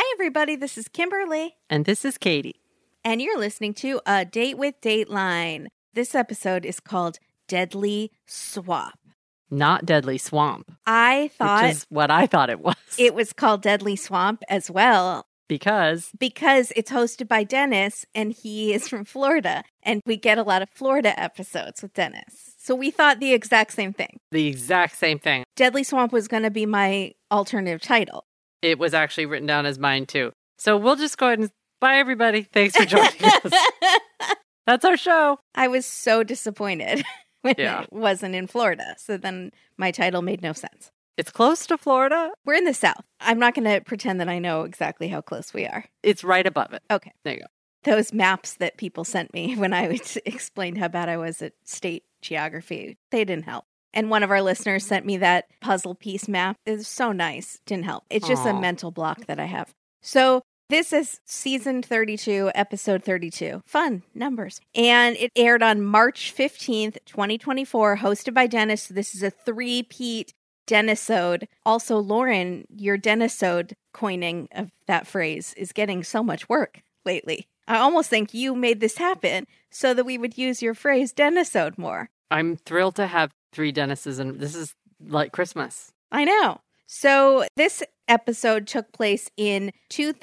Hi, everybody. This is Kimberly. And this is Katie. And you're listening to A Date with Dateline. This episode is called Deadly Swamp. Not Deadly Swamp. I thought... Which is what I thought it was. It was called Deadly Swamp as well. Because it's hosted by Dennis, and he is from Florida. And we get a lot of Florida episodes with Dennis. So we thought the exact same thing. The exact same thing. Deadly Swamp was going to be my alternative title. It was actually written down as mine, too. So we'll just go ahead and... Bye, everybody. Thanks for joining us. That's our show. I was so disappointed when it wasn't in Florida. So then my title made no sense. It's close to Florida. We're in the South. I'm not going to pretend that I know exactly how close we are. It's right above it. Okay. There you go. Those maps that people sent me when I explained how bad I was at state geography, they didn't help. And one of our listeners sent me that puzzle piece map. It was so nice. Didn't help. It's just a mental block that I have. So this is season 32, episode 32. Fun numbers. And it aired on March 15th, 2024, hosted by Dennis. This is a three-peat Dennisode. Also, Lauren, your Dennisode coining of that phrase is getting so much work lately. I almost think you made this happen so that we would use your phrase Dennisode more. I'm thrilled to have 3 Dennises, and this is like Christmas. I know. So this episode took place in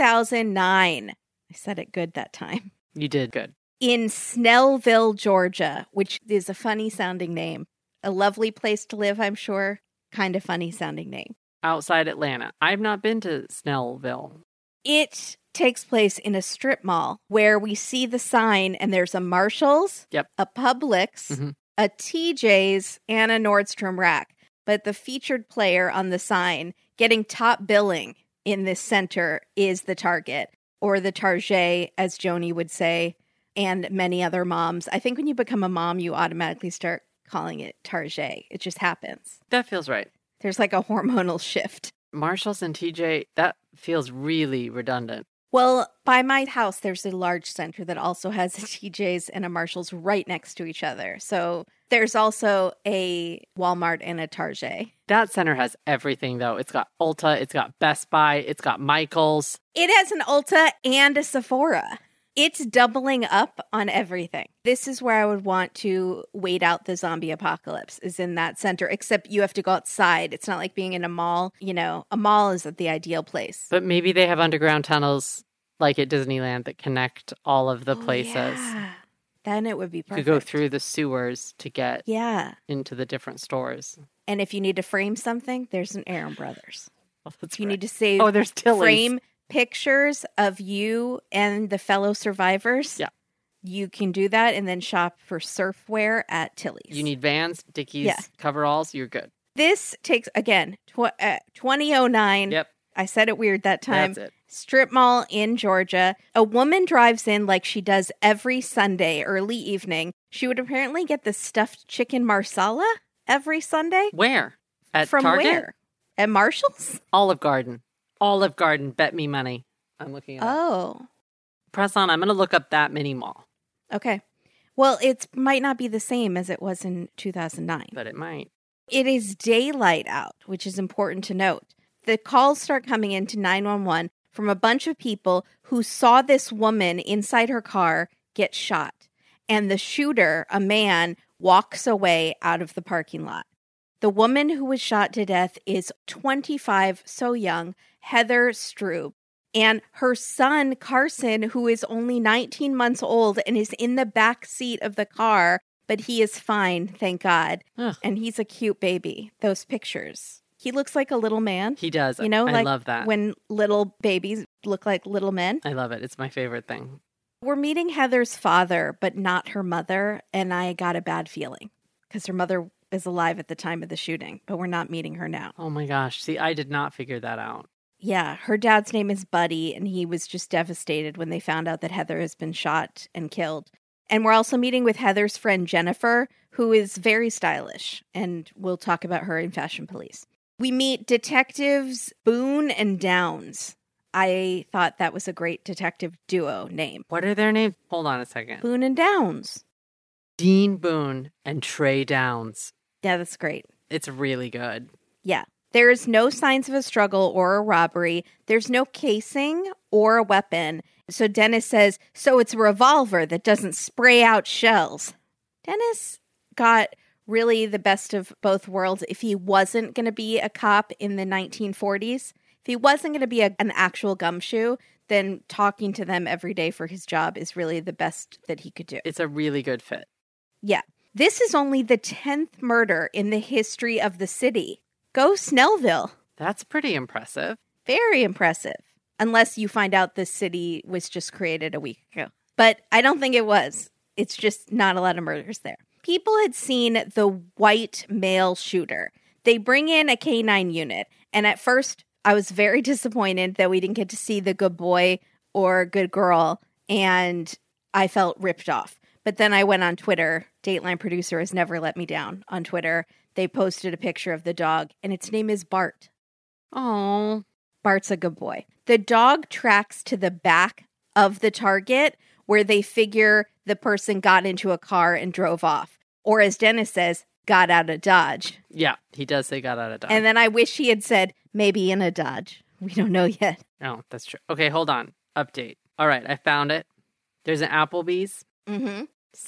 2009. I said it good that time. You did good. In Snellville, Georgia, which is a funny sounding name. A lovely place to live, I'm sure. Kind of funny sounding name. Outside Atlanta. I've not been to Snellville. It takes place in a strip mall where we see the sign and there's a Marshall's, a Publix, a TJ's, and a Nordstrom Rack. But the featured player on the sign getting top billing in this center is the Target, or the Target, as Joni would say, and many other moms. I think when you become a mom, you automatically start calling it Target. It just happens. That feels right. There's like a hormonal shift. Marshalls and TJ, that feels really redundant. Well, by my house, there's a large center that also has a TJ's and a Marshall's right next to each other. So there's also a Walmart and a Target. That center has everything, though. It's got Ulta, it's got Best Buy, it's got Michael's. It has an Ulta and a Sephora. It's doubling up on everything. This is where I would want to wait out the zombie apocalypse, is in that center, except you have to go outside. It's not like being in a mall. You know, a mall is the ideal place. But maybe they have underground tunnels like at Disneyland that connect all of the places. Yeah. Then it would be perfect. You could go through the sewers to get into the different stores. And if you need to frame something, there's an Aaron Brothers. Oh, that's if you need to save there's Tilly's. Frame pictures of you and the fellow survivors. Yeah. You can do that and then shop for surfwear at Tilly's. You need Vans, Dickies, coveralls, you're good. This takes, again, 2009. Yep. I said it weird that time. That's it. Strip mall in Georgia. A woman drives in like she does every Sunday, early evening. She would apparently get the stuffed chicken marsala every Sunday. Where? At From Target? where? At Marshall's? Olive Garden. Olive Garden, bet me money. I'm looking at it. Oh. Press on. I'm going to look up that mini mall. Okay. Well, it might not be the same as it was in 2009. But it might. It is daylight out, which is important to note. The calls start coming into 911 from a bunch of people who saw this woman inside her car get shot. And the shooter, a man, walks away out of the parking lot. The woman who was shot to death is 25, so young, Heather Strube. And her son, Carson, who is only 19 months old and is in the back seat of the car, but he is fine, thank God. Ugh. And he's a cute baby. Those pictures. He looks like a little man. He does. You know, I like love that. when little babies look like little men. I love it. It's my favorite thing. We're meeting Heather's father, but not her mother. And I got a bad feeling because her mother is alive at the time of the shooting, but we're not meeting her now. Oh my gosh. See, I did not figure that out. Yeah, her dad's name is Buddy, and he was just devastated when they found out that Heather has been shot and killed. And we're also meeting with Heather's friend Jennifer, who is very stylish, and we'll talk about her in Fashion Police. We meet detectives Boone and Downs. I thought that was a great detective duo name. What are their names? Hold on a second. Boone and Downs. Dean Boone and Trey Downs. Yeah, that's great. It's really good. Yeah. There's no signs of a struggle or a robbery. There's no casing or a weapon. So Dennis says, so it's a revolver that doesn't spray out shells. Dennis got really the best of both worlds if he wasn't going to be a cop in the 1940s. If he wasn't going to be an actual gumshoe, then talking to them every day for his job is really the best that he could do. It's a really good fit. Yeah. This is only the 10th murder in the history of the city. Go Snellville. That's pretty impressive. Very impressive. Unless you find out the city was just created a week ago. But I don't think it was. It's just not a lot of murders there. People had seen the white male shooter. They bring in a K-9 unit. And at first, I was very disappointed that we didn't get to see the good boy or good girl. And I felt ripped off. But then I went on Twitter. Dateline producer has never let me down on Twitter. They posted a picture of the dog, and its name is Bart. Oh, Bart's a good boy. The dog tracks to the back of the target where they figure the person got into a car and drove off. Or as Dennis says, got out of Dodge. yeah, he does say got out of Dodge. And then I wish he had said, maybe in a Dodge. We don't know yet. Oh, that's true. Okay, hold on. Update. All right, I found it. There's an Applebee's, Mm-hmm.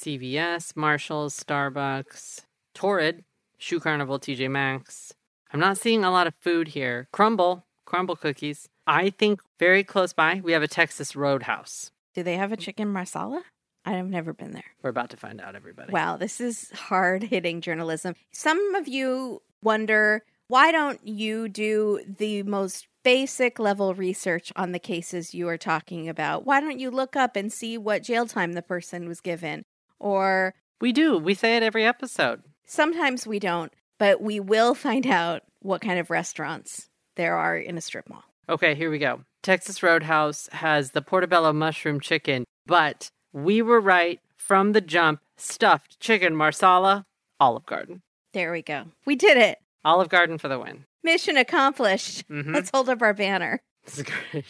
CVS, Marshalls, Starbucks, Torrid, Shoe Carnival, TJ Maxx. I'm not seeing a lot of food here. Crumble cookies. I think very close by, we have a Texas Roadhouse. Do they have a chicken marsala? I've never been there. We're about to find out, everybody. Wow, this is hard-hitting journalism. Some of you wonder, why don't you do the most basic level research on the cases you are talking about? Why don't you look up and see what jail time the person was given? Or We do. We say it every episode. sometimes we don't, but we will find out what kind of restaurants there are in a strip mall. Okay, here we go. Texas Roadhouse has the portobello mushroom chicken, but we were right from the jump. Stuffed chicken marsala, Olive Garden. There we go. We did it. Olive Garden for the win. Mission accomplished. Mhm. Let's hold up our banner. This is great.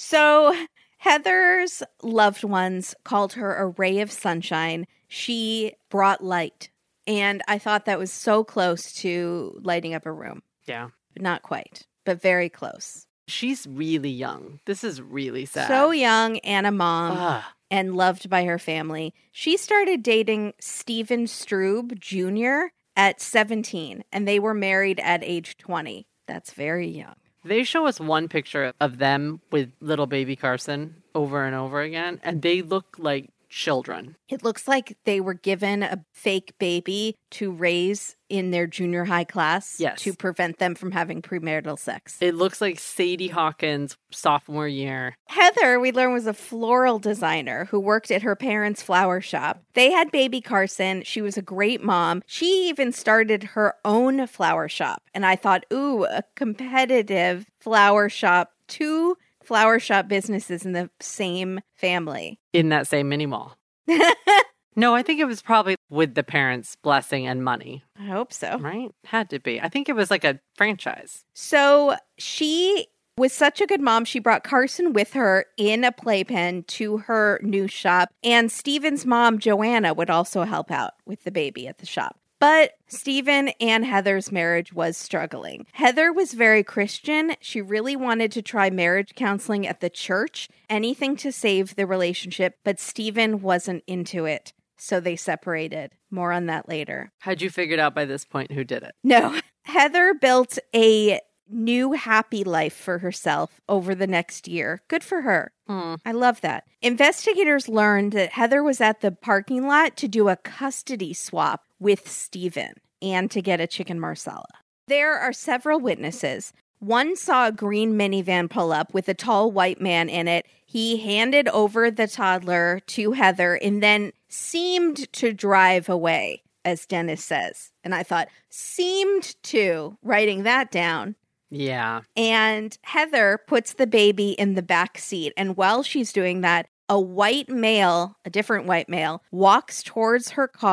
So Heather's loved ones called her a ray of sunshine. She brought light. And I thought that was so close to lighting up a room. Yeah. Not quite, but very close. She's really young. This is really sad. So young and a mom Ugh. and loved by her family. She started dating Steven Strube Jr. at 17, and they were married at age 20. That's very young. They show us one picture of them with little baby Carson over and over again, and they look like children. It looks like they were given a fake baby to raise in their junior high class Yes. to prevent them from having premarital sex. It looks like Sadie Hawkins' sophomore year. Heather, we learned, was a floral designer who worked at her parents' flower shop. They had baby Carson. She was a great mom. She even started her own flower shop. And I thought, ooh, a competitive flower shop. 2 flower shop businesses in the same family. In that same mini mall. No, I think it was probably with the parents' blessing and money, I hope so. right? Had to be. I think it was like a franchise. So she was such a good mom. She brought Carson with her in a playpen to her new shop. And Steven's mom, Joanna, would also help out with the baby at the shop. But Steven and Heather's marriage was struggling. Heather was very Christian. She really wanted to try marriage counseling at the church, anything to save the relationship, but Steven wasn't into it. So they separated. More on that later. Had you figured out by this point who did it? No. Heather built a new happy life for herself over the next year. Good for her. I love that. Investigators learned that Heather was at the parking lot to do a custody swap with Steven and to get a chicken marsala. There are several witnesses. One saw a green minivan pull up with a tall white man in it. He handed over the toddler to Heather and then seemed to drive away, as Dennis says. And I thought, seemed to, writing that down. Yeah. And Heather puts the baby in the back seat. And while she's doing that, a white male, a different white male, walks towards her car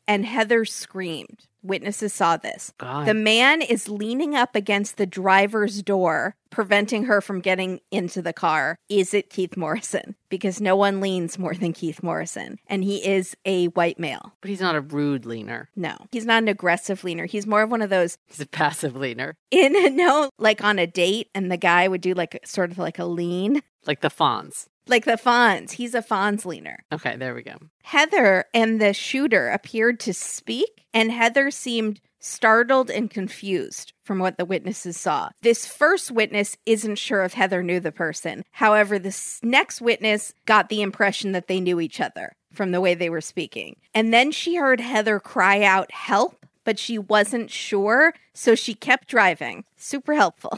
and Heather screamed. Witnesses saw this. God. The man is leaning up against the driver's door, preventing her from getting into the car. Is it Keith Morrison? Because no one leans more than Keith Morrison. And he is a white male. But he's not a rude leaner. No, he's not an aggressive leaner. He's more of one of those He's a passive leaner. like on a date and the guy would do like sort of like a lean. Like the Fonz. Like the Fonz. He's a Fonz leaner. Okay, there we go. Heather and the shooter appeared to speak, and Heather seemed startled and confused from what the witnesses saw. This first witness isn't sure if Heather knew the person. However, this next witness got the impression that they knew each other from the way they were speaking. And then she heard Heather cry out, "Help!" but she wasn't sure, so she kept driving. Super helpful.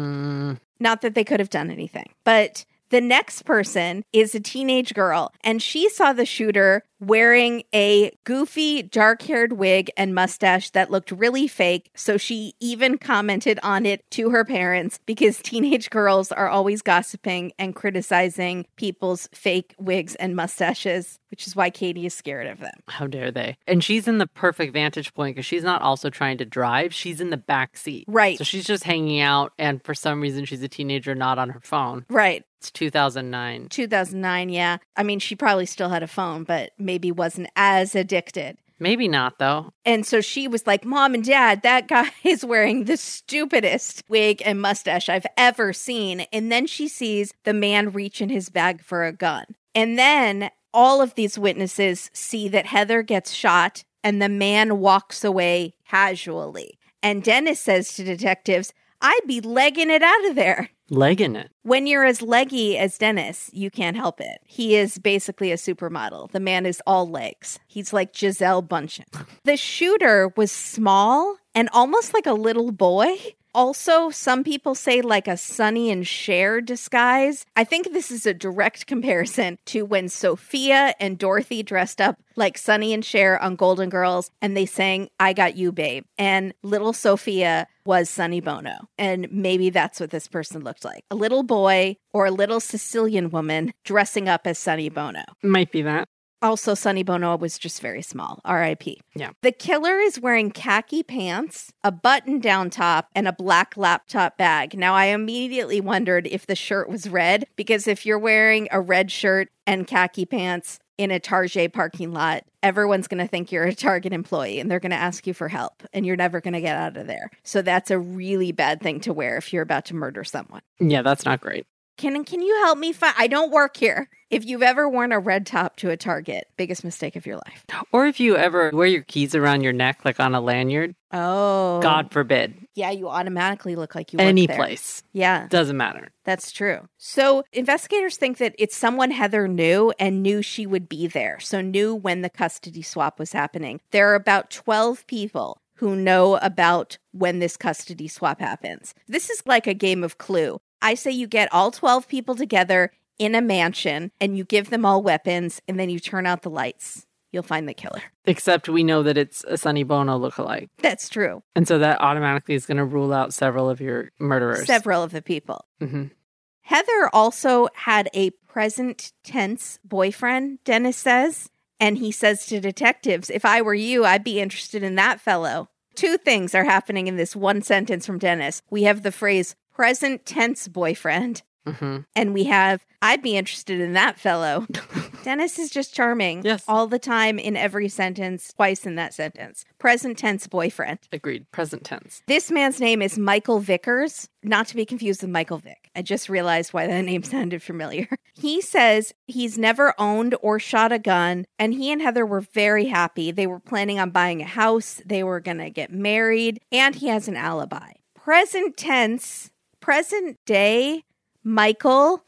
Not that they could have done anything, but the next person is a teenage girl, and she saw the shooter wearing a goofy, dark-haired wig and mustache that looked really fake, so she even commented on it to her parents because teenage girls are always gossiping and criticizing people's fake wigs and mustaches, which is why Katie is scared of them. How dare they? And she's in the perfect vantage point because she's not also trying to drive. She's in the back seat. Right. So she's just hanging out, and for some reason, she's a teenager, not on her phone. Right. It's 2009. 2009, yeah. I mean, she probably still had a phone, but maybe wasn't as addicted. Maybe not, though. And so she was like, "Mom and Dad, that guy is wearing the stupidest wig and mustache I've ever seen." And then she sees the man reach in his bag for a gun. And then all of these witnesses see that Heather gets shot and the man walks away casually. And Dennis says to detectives, "I'd be legging it out of there." Legging it. When you're as leggy as Dennis, you can't help it. He is basically a supermodel. The man is all legs. He's like Giselle Bundchen. The shooter was small and almost like a little boy. Also, some people say like a Sonny and Cher disguise. I think this is a direct comparison to when Sophia and Dorothy dressed up like Sonny and Cher on Golden Girls and they sang "I Got You, Babe." And little Sophia was Sonny Bono. And maybe that's what this person looked like. A little boy or a little Sicilian woman dressing up as Sonny Bono. Might be that. Also, Sonny Bono was just very small. R.I.P. Yeah. The killer is wearing khaki pants, a button-down top, and a black laptop bag. Now, I immediately wondered if the shirt was red, because if you're wearing a red shirt and khaki pants in a Target parking lot, everyone's going to think you're a Target employee, and they're going to ask you for help, and you're never going to get out of there. So that's a really bad thing to wear if you're about to murder someone. Yeah, that's not great. Can you help me find? I don't work here. If you've ever worn a red top to a Target, biggest mistake of your life. Or if you ever wear your keys around your neck, like on a lanyard. Oh. God forbid. Yeah, you automatically look like you work Any there. place. Yeah. Doesn't matter. That's true. So investigators think that it's someone Heather knew and knew she would be there. So knew when the custody swap was happening. There are about 12 people who know about when this custody swap happens. This is like a game of Clue. I say you get all 12 people together in a mansion and you give them all weapons and then you turn out the lights. You'll find the killer. Except we know that it's a Sonny Bono lookalike. That's true. And so that automatically is going to rule out several of your murderers. Several of the people. Mm-hmm. Heather also had a present tense boyfriend, Dennis says. And he says to detectives, "If I were you, I'd be interested in that fellow." Two things are happening in this one sentence from Dennis. We have the phrase present tense boyfriend. Mm-hmm. And we have, "I'd be interested in that fellow." Dennis is just charming. Yes. All the time in every sentence, twice in that sentence. Present tense boyfriend. Agreed. Present tense. This man's name is Michael Vickers, not to be confused with Michael Vick. I just realized why that name sounded familiar. He says he's never owned or shot a gun, and he and Heather were very happy. They were planning on buying a house, they were going to get married, and he has an alibi. Present tense, present day, Michael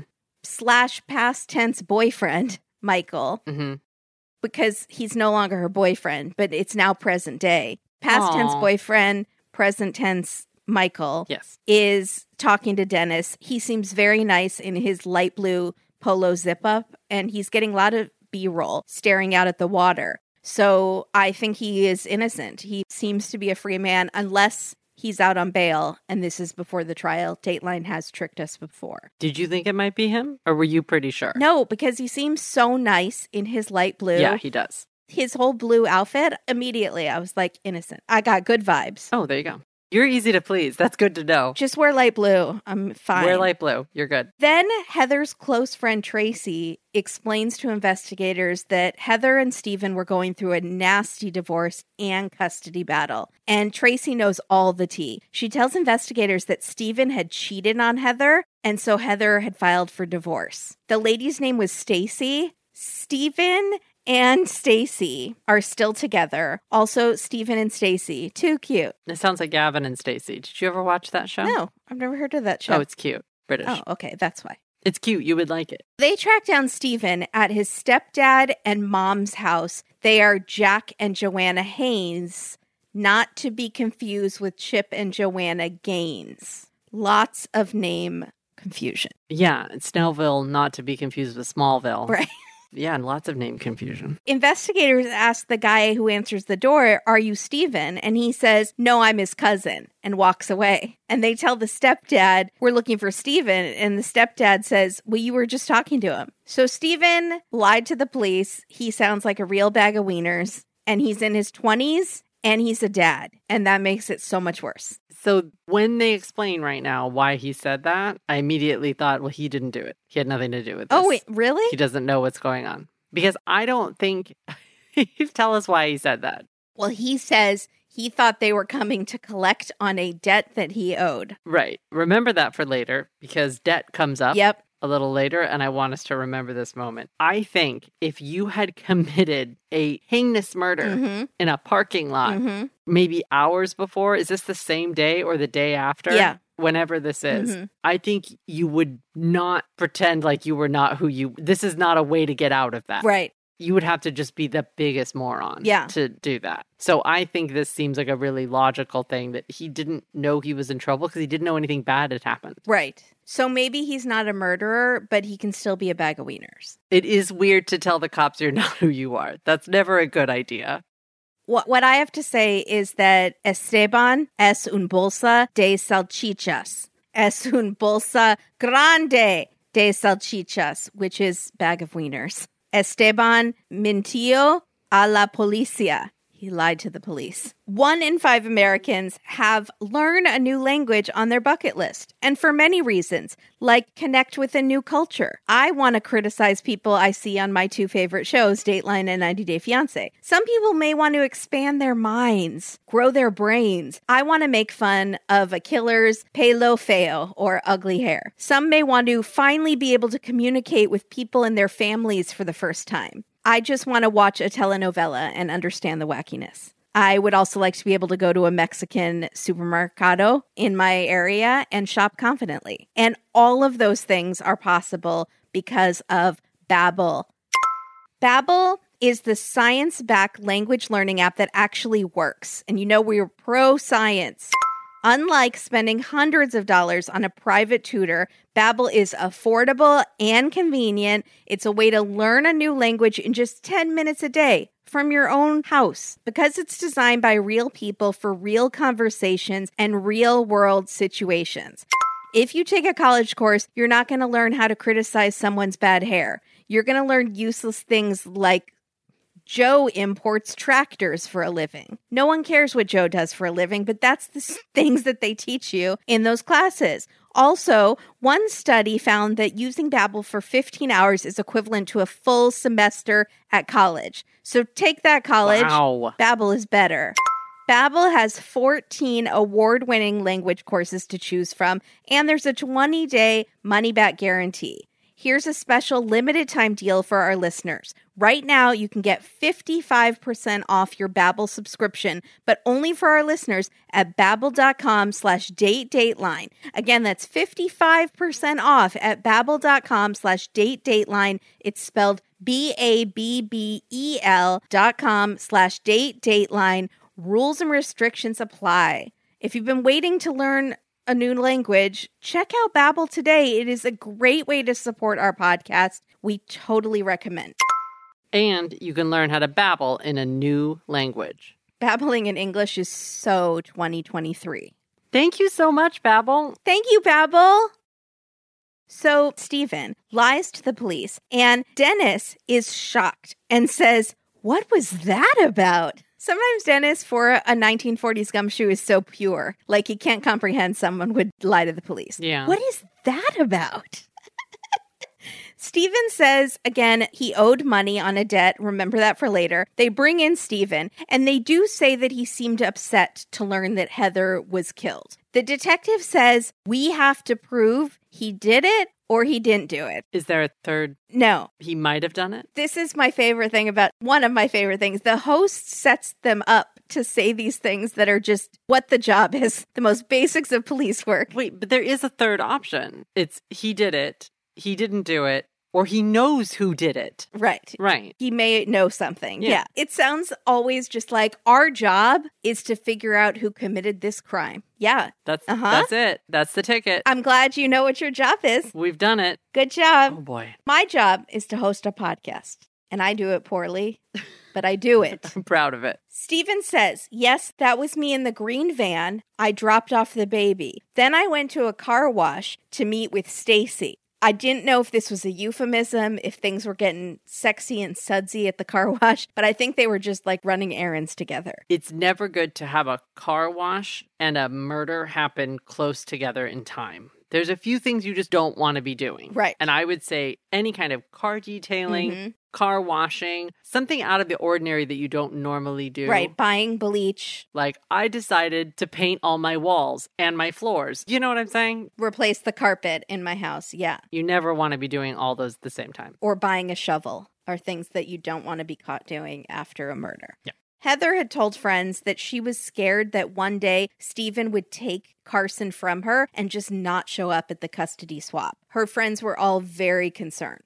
/ past tense boyfriend, Michael, because he's no longer her boyfriend, but it's now present day. Past tense boyfriend, present tense Michael, yes, is talking to Dennis. He seems very nice in his light blue polo zip up, and he's getting a lot of B-roll staring out at the water. So I think he is innocent. He seems to be a free man unless he's out on bail, and this is before the trial. Dateline has tricked us before. Did you think it might be him, or were you pretty sure? No, because he seems so nice in his light blue. Yeah, he does. his whole blue outfit, immediately I was like, innocent. I got good vibes. Oh, there you go. You're easy to please. That's good to know. Just wear light blue. I'm fine. Wear light blue. You're good. Then Heather's close friend Tracy explains to investigators that Heather and Stephen were going through a nasty divorce and custody battle. And Tracy knows all the tea. She tells investigators that Stephen had cheated on Heather, and so Heather had filed for divorce. The lady's name was Stacy. Stephen and Stacy are still together. Also, Stephen and Stacy, too cute. It sounds like Gavin and Stacey. Did you ever watch that show? No, I've never heard of that show. Oh, it's cute. British. Oh, okay, that's why. It's cute. You would like it. They track down Stephen at his stepdad and mom's house. They are Jack and Joanna Haynes, not to be confused with Chip and Joanna Gaines. Lots of name confusion. Yeah, it's Snellville, not to be confused with Smallville. Right. Yeah, and lots of name confusion. Investigators ask the guy who answers the door, "Are you Stephen?" And he says, "No, I'm his cousin," and walks away. And they tell the stepdad, "We're looking for Stephen." And the stepdad says, "Well, you were just talking to him." So Stephen lied to the police. He sounds like a real bag of wieners, and he's in his 20s, and he's a dad. And that makes it so much worse. So when they explain right now why he said that, I immediately thought, well, he didn't do it. He had nothing to do with this. Oh, wait, really? He doesn't know what's going on. Because I don't think... Tell us why he said that. Well, he says he thought they were coming to collect on a debt that he owed. Right. Remember that for later, because debt comes up. Yep. A little later, and I want us to remember this moment. I think if you had committed a heinous murder in a parking lot, maybe hours before, is this the same day or the day after? Yeah. Whenever this is, I think you would not pretend like you were not who you... This is not a way to get out of that. Right. You would have to just be the biggest moron Yeah. to do that. So I think this seems like a really logical thing that he didn't know he was in trouble because he didn't know anything bad had happened. Right. So maybe he's not a murderer, but he can still be a bag of wieners. It is weird to tell the cops you're not who you are. That's never a good idea. What I have to say is that Esteban es un bolsa de salchichas. Es un bolsa grande de salchichas, which is bag of wieners. Esteban mintió a la policía. He lied to the police. 1 in 5 Americans have learn a new language on their bucket list, and for many reasons, like connect with a new culture. I want to criticize people I see on my 2 favorite shows, Dateline and 90 Day Fiancé. Some people may want to expand their minds, grow their brains. I want to make fun of a killer's pelo feo, or ugly hair. Some may want to finally be able to communicate with people and their families for the first time. I just want to watch a telenovela and understand the wackiness. I would also like to be able to go to a Mexican supermercado in my area and shop confidently. And all of those things are possible because of Babbel. Babbel is the science-backed language learning app that actually works. And you know we're pro-science. Unlike spending hundreds of dollars on a private tutor, Babbel is affordable and convenient. It's a way to learn a new language in just 10 minutes a day from your own house. Because it's designed by real people for real conversations and real-world situations. If you take a college course, you're not going to learn how to criticize someone's bad hair. You're going to learn useless things like Joe imports tractors for a living. No one cares what Joe does for a living, but that's the things that they teach you in those classes. Also, one study found that using Babbel for 15 hours is equivalent to a full semester at college. So take that, college. Wow. Babbel is better. Babbel has 14 award-winning language courses to choose from, and there's a 20-day money-back guarantee. Here's a special limited-time deal for our listeners. Right now, you can get 55% off your Babbel subscription, but only for our listeners at babbel.com/datedateline. Again, that's 55% off at babbel.com/datedateline. It's spelled BABBEL.com/datedateline. Rules and restrictions apply. If you've been waiting to learn a new language, check out Babbel today. It is a great way to support our podcast. We totally recommend. And you can learn how to babble in a new language. Babbling in English is so 2023. Thank you so much, Babbel. Thank you, Babbel. So Stephen lies to the police, and Dennis is shocked and says, What was that about? Sometimes Dennis, for a 1940s gumshoe, is so pure. Like, he can't comprehend someone would lie to the police. Yeah. What is that about? Stephen says, again, he owed money on a debt. Remember that for later. They bring in Stephen, and they do say that he seemed upset to learn that Heather was killed. The detective says, we have to prove he did it or he didn't do it. Is there a third? No. He might have done it? This is my favorite thing about one of my favorite things. The host sets them up to say these things that are just what the job is, the most basics of police work. Wait, but there is a third option. It's he did it, he didn't do it, or he knows who did it. Right. Right. He may know something. Yeah. Yeah. It sounds always just like our job is to figure out who committed this crime. Yeah. That's Uh-huh. it. That's the ticket. I'm glad you know what your job is. We've done it. Good job. Oh boy. My job is to host a podcast, and I do it poorly, but I do it. I'm proud of it. Stephen says, yes, that was me in the green van. I dropped off the baby. Then I went to a car wash to meet with Stacy. I didn't know if this was a euphemism, if things were getting sexy and sudsy at the car wash, but I think they were just like running errands together. It's never good to have a car wash and a murder happen close together in time. There's a few things you just don't want to be doing. Right. And I would say any kind of car detailing, Mhm. car washing, something out of the ordinary that you don't normally do. Right. Buying bleach, Like, I decided to paint all my walls and my floors. You know what I'm saying? replace the carpet in my house. Yeah. You never want to be doing all those at the same time. Or buying a shovel are things that you don't want to be caught doing after a murder. Yeah. Heather had told friends that she was scared that one day Stephen would take Carson from her and just not show up at the custody swap. Her friends were all very concerned.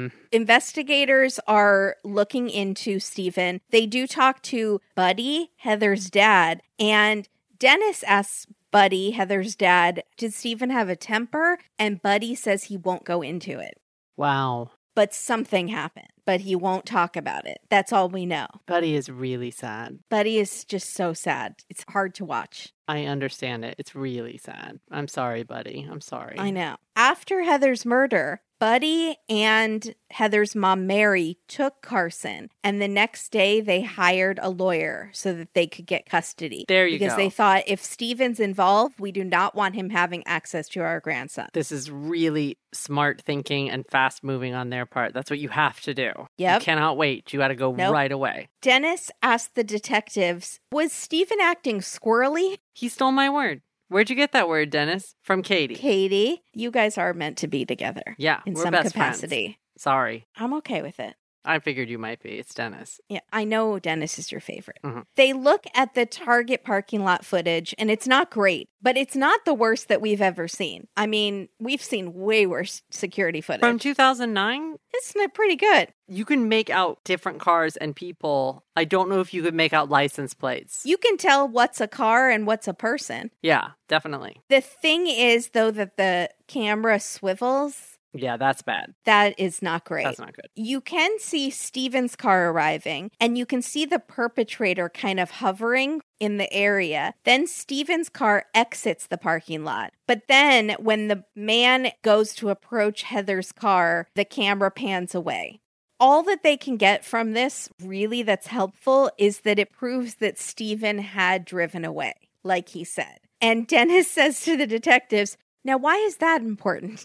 Investigators are looking into Stephen. They do talk to Buddy, Heather's dad, and Dennis asks Buddy, Heather's dad, did Stephen have a temper? And Buddy says he won't go into it. Wow. But something happened, but he won't talk about it. That's all we know. Buddy is really sad. Buddy is just so sad. It's hard to watch. I understand it. It's really sad. I'm sorry, Buddy. I'm sorry. I know. After Heather's murder, Buddy and Heather's mom, Mary, took Carson, and the next day they hired a lawyer so that they could get custody. There you Because go. they thought if Stephen's involved, we do not want him having access to our grandson. This is really smart thinking and fast moving on their part. That's what you have to do. Yep. You cannot wait. You got to go Nope. right away. Dennis asked the detectives, was Stephen acting squirrely? He stole my word. Where'd you get that word, Dennis? From Katie. Katie, you guys are meant to be together Yeah, in we're some best capacity. friends. Sorry. I'm okay with it. I figured you might be. It's Dennis. Yeah, I know Dennis is your favorite. Mhm. They look at the Target parking lot footage, and it's not great, but it's not the worst that we've ever seen. I mean, we've seen way worse security footage. From 2009, It's not pretty good. you can make out different cars and people. I don't know if you could make out license plates. You can tell what's a car and what's a person. Yeah, definitely. The thing is, though, that the camera swivels. Yeah, that's bad. That is not great. That's not good. You can see Stephen's car arriving, and you can see the perpetrator kind of hovering in the area. Then Stephen's car exits the parking lot. But then when the man goes to approach Heather's car, the camera pans away. All that they can get from this, really, that's helpful, is that it proves that Stephen had driven away, like he said. And Dennis says to the detectives, now, why is that important?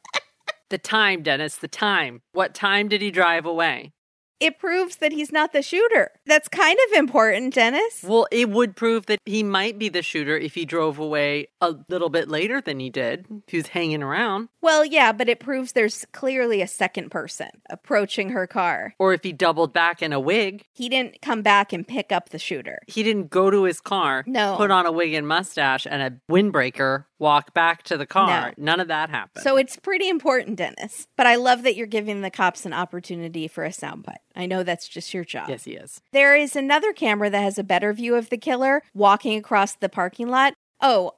The time, Dennis, the time. What time did he drive away? It proves that he's not the shooter. That's kind of important, Dennis. Well, it would prove that he might be the shooter if he drove away a little bit later than he did. If he was hanging around. Well, yeah, but it proves there's clearly a second person approaching her car. Or if he doubled back in a wig. He didn't come back and pick up the shooter. He didn't go to his car, No. put on a wig and mustache and a windbreaker, walk back to the car. No. None of that happened. So it's pretty important, Dennis. But I love that you're giving the cops an opportunity for a soundbite. I know that's just your job. Yes, he is. There is another camera that has a better view of the killer walking across the parking lot. Oh,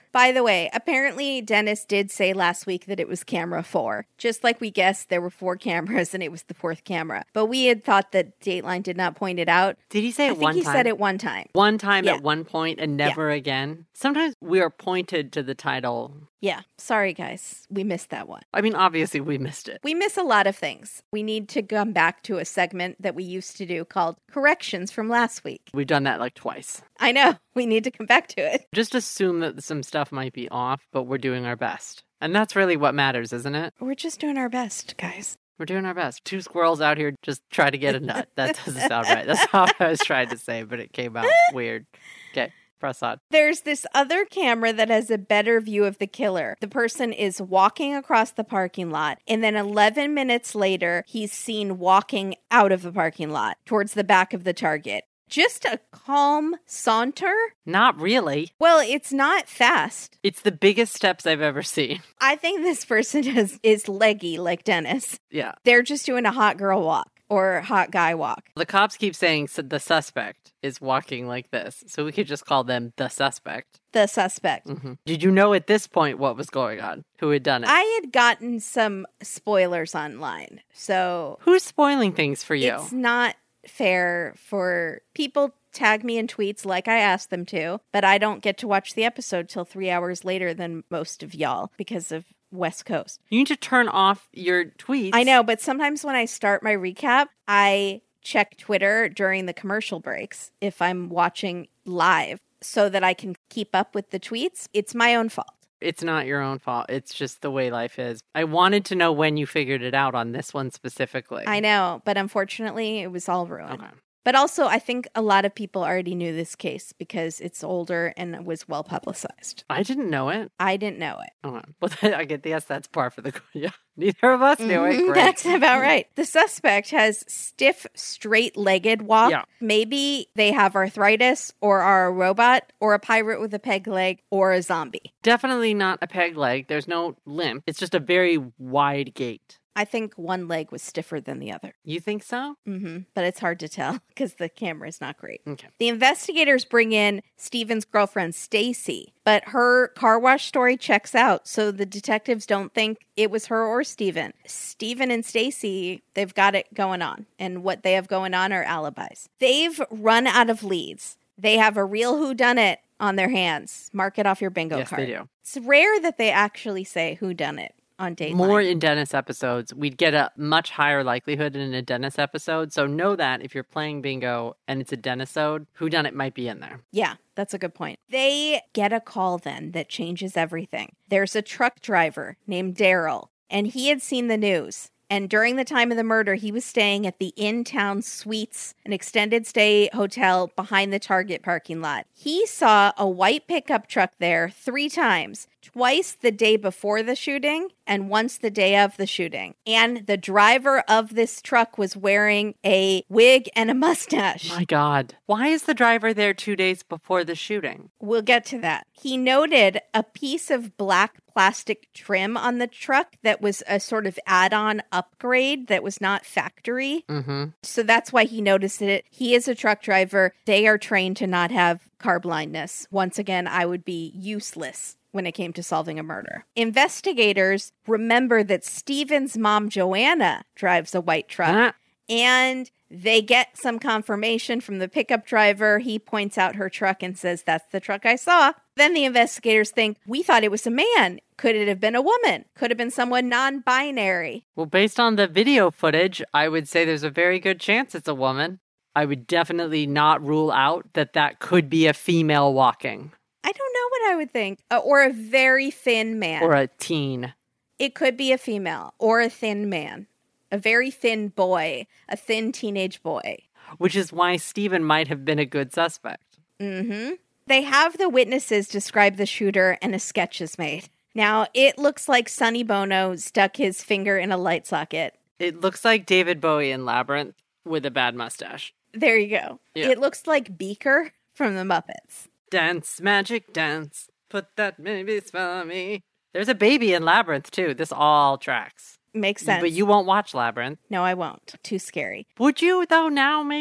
By the way, apparently Dennis did say last week that it was camera 4. Just like we guessed there were 4 cameras and it was the 4th camera. But we had thought that Dateline did not point it out. Did he say it one time? I think he said it one time. One time at one point and never again? Sometimes we are pointed to the title. Yeah. Sorry, guys. We missed that one. I mean, obviously we missed it. We miss a lot of things. We need to come back to a segment that we used to do called Corrections from last week. We've done that like twice. I know. We need to come back to it. Just assume that some stuff might be off, but we're doing our best. And that's really what matters, isn't it? We're just doing our best, guys. We're doing our best. 2 squirrels out here just try to get a nut. That doesn't sound right. That's how I was trying to say, but it came out weird. Okay. Press on. There's this other camera that has a better view of the killer. The person is walking across the parking lot, and then 11 minutes later, he's seen walking out of the parking lot towards the back of the Target. Just a calm saunter? Not really. Well, it's not fast. It's the biggest steps I've ever seen. I think this person is leggy like Dennis. Yeah. They're just doing a hot girl walk or hot guy walk. The cops keep saying the suspect is walking like this, so we could just call them the suspect. The suspect. Mm-hmm. Did you know at this point what was going on? Who had done it? I had gotten some spoilers online, so... Who's spoiling things for you? It's not fair for people tag me in tweets like I asked them to, but I don't get to watch the episode till 3 hours later than most of y'all because of West Coast. You need to turn off your tweets. I know, but sometimes when I start my recap, I check Twitter during the commercial breaks if I'm watching live so that I can keep up with the tweets. It's my own fault. It's not your own fault. It's just the way life is. I wanted to know when you figured it out on this one specifically. I know, but unfortunately, it was all ruined. Okay. But also, I think a lot of people already knew this case because it's older and was well publicized. I didn't know it. I didn't know it. Okay. Well, I guess that's par for the course. Yeah. Neither of us knew it. Great. That's about right. The suspect has stiff, straight-legged walk. Yeah. Maybe they have arthritis or are a robot or a pirate with a peg leg or a zombie. Definitely not a peg leg. There's no limp. It's just a very wide gait. I think one leg was stiffer than the other. You think so? Mm-hmm. But it's hard to tell because the camera is not great. Okay. The investigators bring in Steven's girlfriend, Stacy, but her car wash story checks out, so the detectives don't think it was her or Steven. Steven and Stacy, they've got it going on, and what they have going on are alibis. They've run out of leads. They have a real whodunit on their hands. Mark it off your bingo card. Yes, they do. It's rare that they actually say whodunit on Dateline. More in Dennis episodes. We'd get a much higher likelihood in a Dennis episode. So know that if you're playing bingo and it's a Dennisode, whodunit might be in there. Yeah, that's a good point. They get a call then that changes everything. There's a truck driver named Daryl, and he had seen the news. And during the time of the murder, he was staying at the In-Town Suites, an extended stay hotel behind the Target parking lot. He saw a white pickup truck there 3 times, twice the day before the shooting and once the day of the shooting. And the driver of this truck was wearing a wig and a mustache. My God. Why is the driver there 2 days before the shooting? We'll get to that. He noted a piece of black plastic trim on the truck that was a sort of add-on upgrade that was not factory. Mm-hmm. So that's why he noticed it. He is a truck driver. They are trained to not have car blindness. Once again, I would be useless when it came to solving a murder. Investigators remember that Steven's mom, Joanna, drives a white truck. And they get some confirmation from the pickup driver. He points out her truck and says, "That's the truck I saw." Then the investigators think, "We thought it was a man. Could it have been a woman? Could have been someone non-binary." Well, based on the video footage, I would say there's a very good chance it's a woman. I would definitely not rule out that could be a female walking. I don't know what I would think. Or a very thin man. Or a teen. It could be a female or a thin man. A very thin boy. A thin teenage boy. Which is why Steven might have been a good suspect. Mm-hmm. They have the witnesses describe the shooter and a sketch is made. Now, it looks like Sonny Bono stuck his finger in a light socket. It looks like David Bowie in Labyrinth with a bad mustache. There you go. Yeah. It looks like Beaker from the Muppets. Dance, magic dance. Put that baby spell on me. There's a baby in Labyrinth, too. This all tracks. Makes sense. But you won't watch Labyrinth. No, I won't. Too scary. Would you, though, now, maybe?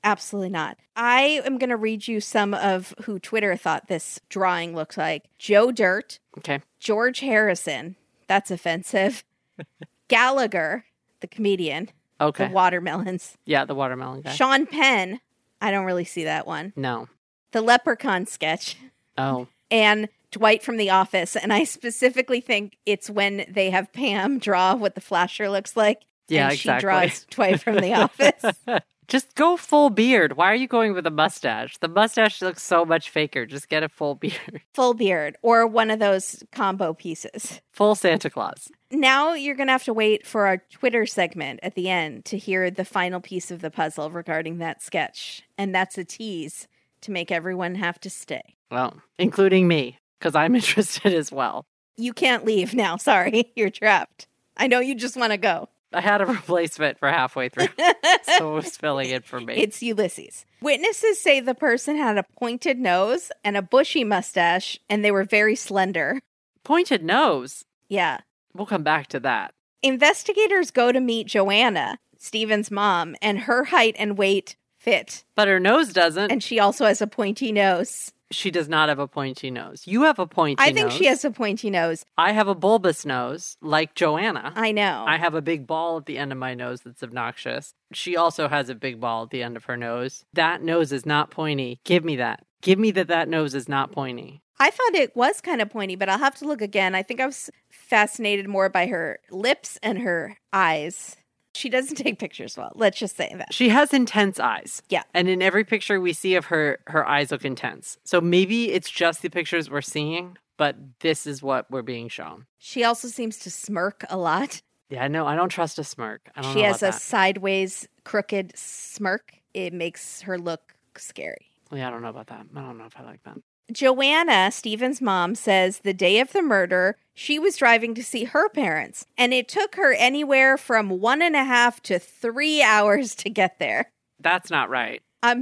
Absolutely not. I am going to read you some of who Twitter thought this drawing looked like. Joe Dirt. Okay. George Harrison. That's offensive. Gallagher, the comedian. Okay. The watermelons. Yeah, the watermelon guy. Sean Penn. I don't really see that one. No. The Leprechaun sketch. Oh. And Dwight from The Office. And I specifically think it's when they have Pam draw what the flasher looks like. Yeah, and exactly. she draws Dwight from The Office. Just go full beard. Why are you going with a mustache? The mustache looks so much faker. Just get a full beard. Full beard. Or one of those combo pieces. Full Santa Claus. Now you're going to have to wait for our Twitter segment at the end to hear the final piece of the puzzle regarding that sketch. And that's a tease to make everyone have to stay. Well, including me, because I'm interested as well. You can't leave now. Sorry, you're trapped. I know you just want to go. I had a replacement for halfway through, so it was filling in for me. It's Ulysses. Witnesses say the person had a pointed nose and a bushy mustache, and they were very slender. Pointed nose? Yeah. We'll come back to that. Investigators go to meet Joanna, Stephen's mom, and her height and weight fit. But her nose doesn't. And she also has a pointy nose. She does not have a pointy nose. You have a pointy nose. I think she has a pointy nose. I have a bulbous nose, like Joanna. I know. I have a big ball at the end of my nose that's obnoxious. She also has a big ball at the end of her nose. That nose is not pointy. Give me that. Give me that nose is not pointy. I thought it was kind of pointy, but I'll have to look again. I think I was fascinated more by her lips and her eyes. She doesn't take pictures well. Let's just say that. She has intense eyes. Yeah. And in every picture we see of her, her eyes look intense. So maybe it's just the pictures we're seeing, but this is what we're being shown. She also seems to smirk a lot. Yeah, no, I don't trust a smirk. I don't She know has a about that. sideways, crooked smirk. It makes her look scary. Yeah, I don't know about that. I don't know if I like that. Joanna, Stephen's mom, says the day of the murder, she was driving to see her parents, and it took her anywhere from 1.5 to 3 hours to get there. That's not right.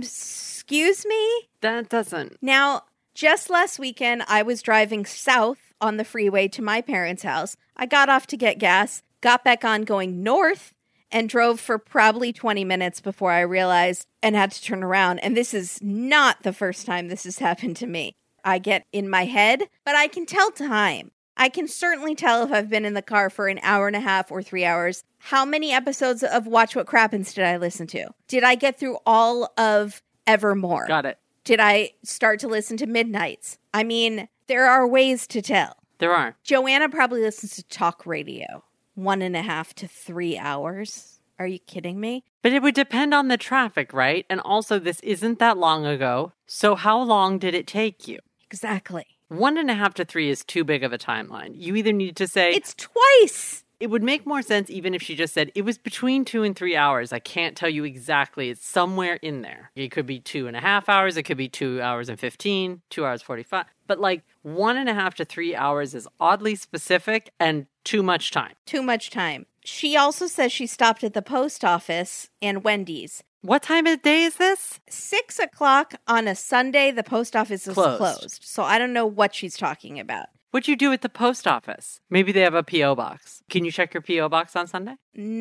Excuse me? That doesn't. Now, just last weekend, I was driving south on the freeway to my parents' house. I got off to get gas, got back on going north, and drove for probably 20 minutes before I realized and had to turn around. And this is not the first time this has happened to me. I get in my head, but I can tell time. I can certainly tell if I've been in the car for 1.5 hours or 3 hours. How many episodes of Watch What Crappens did I listen to? Did I get through all of Evermore? Got it. Did I start to listen to Midnights? I mean, there are ways to tell. There are. Joanna probably listens to talk radio. 1.5 to 3 hours. Are you kidding me? But it would depend on the traffic, right? And also, this isn't that long ago. So how long did it take you? Exactly. 1.5 to 3 is too big of a timeline. You either need to say... It's twice! It would make more sense even if she just said, it was between 2 and 3 hours. I can't tell you exactly. It's somewhere in there. It could be 2.5 hours. It could be 2 hours and 15, 2 hours 45. But like 1.5 to 3 hours is oddly specific and too much time. Too much time. She also says she stopped at the post office and Wendy's. What time of day is this? 6 o'clock on a Sunday, the post office is closed. So I don't know what she's talking about. What'd you do at the post office? Maybe they have a P.O. box. Can you check your P.O. box on Sunday?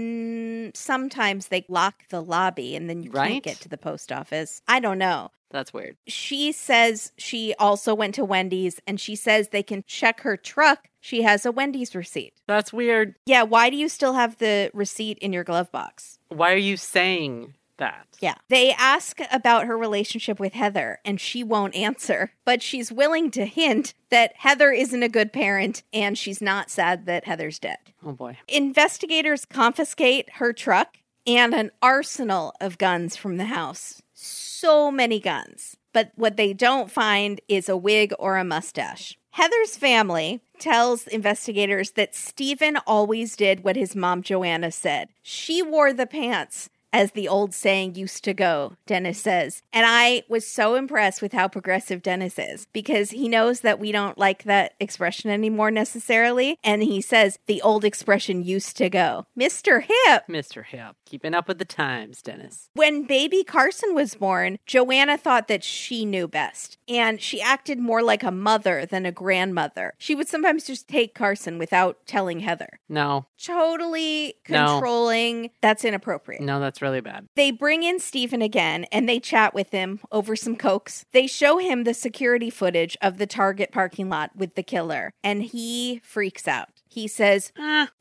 Sometimes they lock the lobby and then you can't get to the post office. I don't know. That's weird. She says she also went to Wendy's and she says they can check her truck. She has a Wendy's receipt. That's weird. Yeah, why do you still have the receipt in your glove box? Why are you saying that? Yeah. They ask about her relationship with Heather, and she won't answer. But she's willing to hint that Heather isn't a good parent, and she's not sad that Heather's dead. Oh, boy. Investigators confiscate her truck and an arsenal of guns from the house. So many guns. But what they don't find is a wig or a mustache. Heather's family tells investigators that Stephen always did what his mom Joanna said. She wore the pants, as the old saying used to go, Dennis says. And I was so impressed with how progressive Dennis is, because he knows that we don't like that expression anymore necessarily. And he says the old expression used to go. Mr. Hip. Mr. Hip. Keeping up with the times, Dennis. When baby Carson was born, Joanna thought that she knew best. And she acted more like a mother than a grandmother. She would sometimes just take Carson without telling Heather. No. Totally controlling. No. That's inappropriate. No, that's That's really bad. They bring in Stephen again, and they chat with him over some Cokes. They show him the security footage of the Target parking lot with the killer, and he freaks out. He says,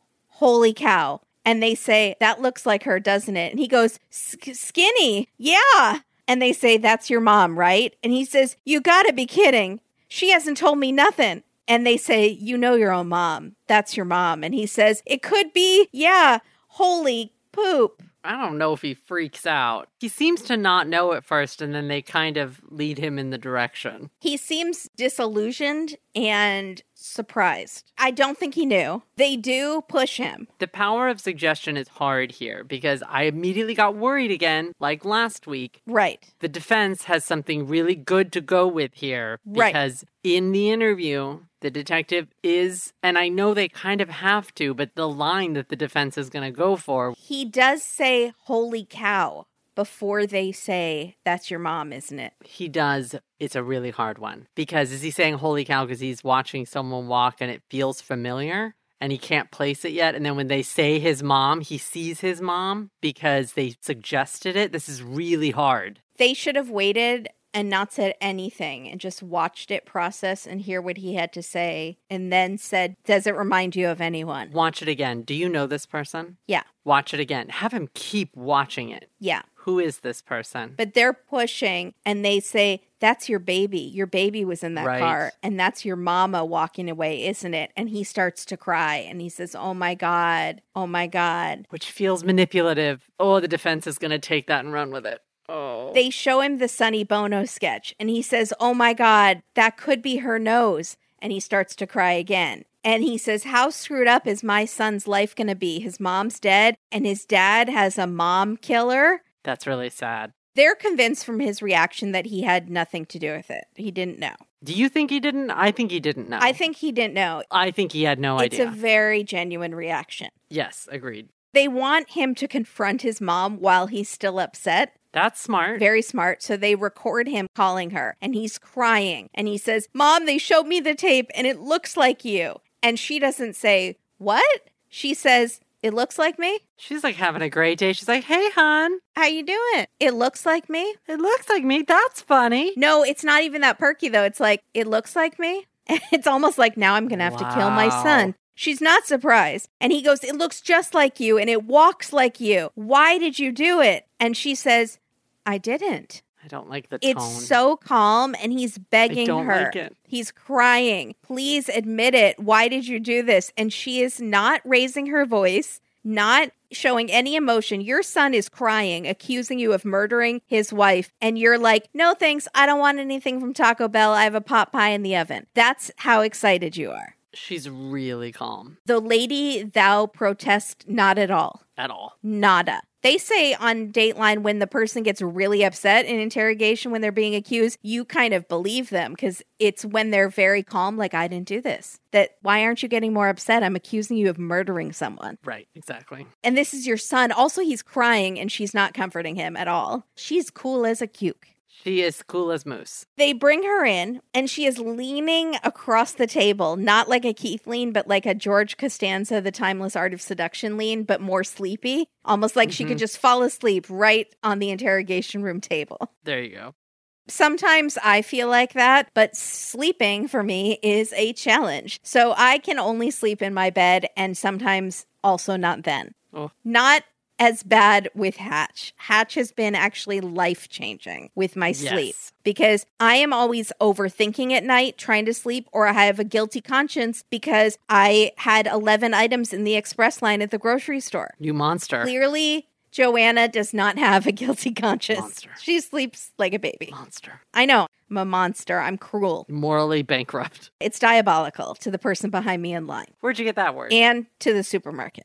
holy cow. And they say, that looks like her, doesn't it? And he goes, skinny, yeah. And they say, that's your mom, right? And he says, you gotta be kidding. She hasn't told me nothing. And they say, you know your own mom. That's your mom. And he says, it could be, yeah, holy poop. I don't know if he freaks out. He seems to not know at first, and then they kind of lead him in the direction. He seems disillusioned and surprised. I don't think he knew. They do push him. The power of suggestion is hard here because I immediately got worried again, like last week. Right. The defense has something really good to go with here because in the interview, the detective is, and I know they kind of have to, but the line that the defense is going to go for. He does say, holy cow, before they say, that's your mom, isn't it? He does. It's a really hard one. Because is he saying holy cow because he's watching someone walk and it feels familiar and he can't place it yet? And then when they say his mom, he sees his mom because they suggested it. This is really hard. They should have waited and not said anything and just watched it process and hear what he had to say and then said, does it remind you of anyone? Watch it again. Do you know this person? Yeah. Watch it again. Have him keep watching it. Yeah. Who is this person? But they're pushing and they say, that's your baby. Your baby was in that car and that's your mama walking away, isn't it? And he starts to cry and he says, oh my God, oh my God. Which feels manipulative. Oh, the defense is going to take that and run with it. Oh. They show him the Sonny Bono sketch and he says, oh my God, that could be her nose. And he starts to cry again. And he says, how screwed up is my son's life going to be? His mom's dead and his dad has a mom killer. That's really sad. They're convinced from his reaction that he had nothing to do with it. He didn't know. Do you think he didn't? I think he didn't know. I think he didn't know. I think he had no idea. It's a very genuine reaction. Yes, agreed. They want him to confront his mom while he's still upset. That's smart. Very smart. So they record him calling her and he's crying and he says, Mom, they showed me the tape and it looks like you. And she doesn't say, what? She says, it looks like me? She's like having a great day. She's like, hey, hon. How you doing? It looks like me? It looks like me. That's funny. No, it's not even that perky though. It's like, it looks like me? It's almost like now I'm going to have to kill my son. She's not surprised. And he goes, it looks just like you and it walks like you. Why did you do it? And she says, I didn't. I don't like the tone. It's so calm and he's begging I don't her. like it. He's crying. Please admit it. Why did you do this? And she is not raising her voice, not showing any emotion. Your son is crying, accusing you of murdering his wife. And you're like, no, thanks. I don't want anything from Taco Bell. I have a pot pie in the oven. That's how excited you are. She's really calm. The lady thou protest not at all. At all. Nada. They say on Dateline when the person gets really upset in interrogation when they're being accused, you kind of believe them because it's when they're very calm, like, I didn't do this. That, why aren't you getting more upset? I'm accusing you of murdering someone. Right, exactly. And this is your son. Also, he's crying and she's not comforting him at all. She's cool as a cuke. She is cool as moose. They bring her in, and she is leaning across the table, not like a Keith lean, but like a George Costanza, The Timeless Art of Seduction lean, but more sleepy. Almost like she could just fall asleep right on the interrogation room table. There you go. Sometimes I feel like that, but sleeping for me is a challenge. So I can only sleep in my bed, and sometimes also not then. Oh. Not as bad with Hatch. Hatch has been actually life-changing with my sleep because I am always overthinking at night trying to sleep, or I have a guilty conscience because I had 11 items in the express line at the grocery store. You monster. Clearly, Joanna does not have a guilty conscience. Monster. She sleeps like a baby. Monster. I know. I'm a monster. I'm cruel. Morally bankrupt. It's diabolical to the person behind me in line. Where'd you get that word? And to the supermarket.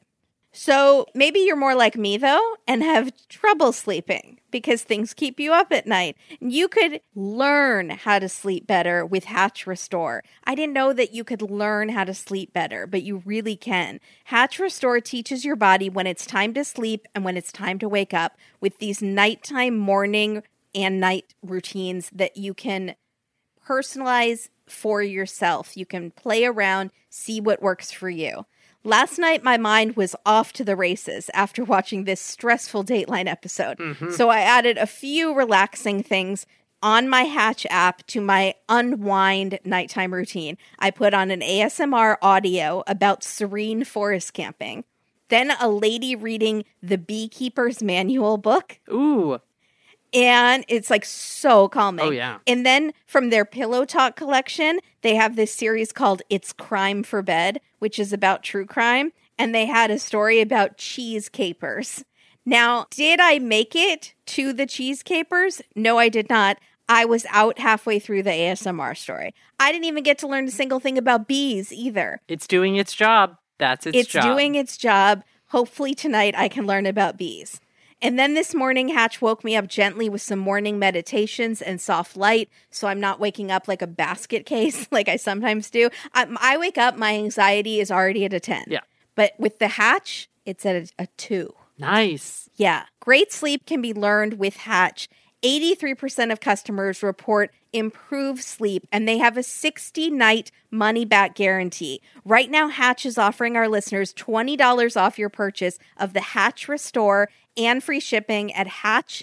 So maybe you're more like me, though, and have trouble sleeping because things keep you up at night. You could learn how to sleep better with Hatch Restore. I didn't know that you could learn how to sleep better, but you really can. Hatch Restore teaches your body when it's time to sleep and when it's time to wake up with these nighttime, morning, and night routines that you can personalize for yourself. You can play around, see what works for you. Last night, my mind was off to the races after watching this stressful Dateline episode. So I added a few relaxing things on my Hatch app to my unwind nighttime routine. I put on an ASMR audio about serene forest camping. Then a lady reading the Beekeeper's Manual book. Ooh. And it's like so calming. Oh, yeah. And then from their Pillow Talk collection, they have this series called It's Crime for Bed, which is about true crime. And they had a story about cheese capers. Now, did I make it to the cheese capers? No, I did not. I was out halfway through the ASMR story. I didn't even get to learn a single thing about bees either. It's doing its job. That's its job. It's doing its job. Hopefully tonight I can learn about bees. And then this morning, Hatch woke me up gently with some morning meditations and soft light, so I'm not waking up like a basket case like I sometimes do. I wake up, my anxiety is already at a 10. Yeah. But with the Hatch, it's at a 2. Nice. Yeah. Great sleep can be learned with Hatch. 83% of customers report improved sleep, and they have a 60-night money-back guarantee. Right now, Hatch is offering our listeners $20 off your purchase of the Hatch Restore and free shipping at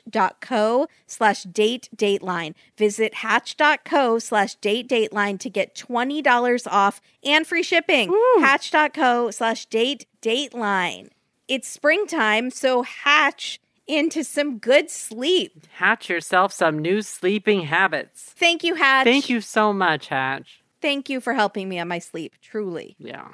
hatch.co/datedateline. Visit hatch.co/datedateline to get $20 off and free shipping. Hatch.co/datedateline. It's springtime, so Hatch into some good sleep. Hatch yourself some new sleeping habits. Thank you, Hatch. Thank you so much, Hatch. Thank you for helping me on my sleep, truly. Yeah.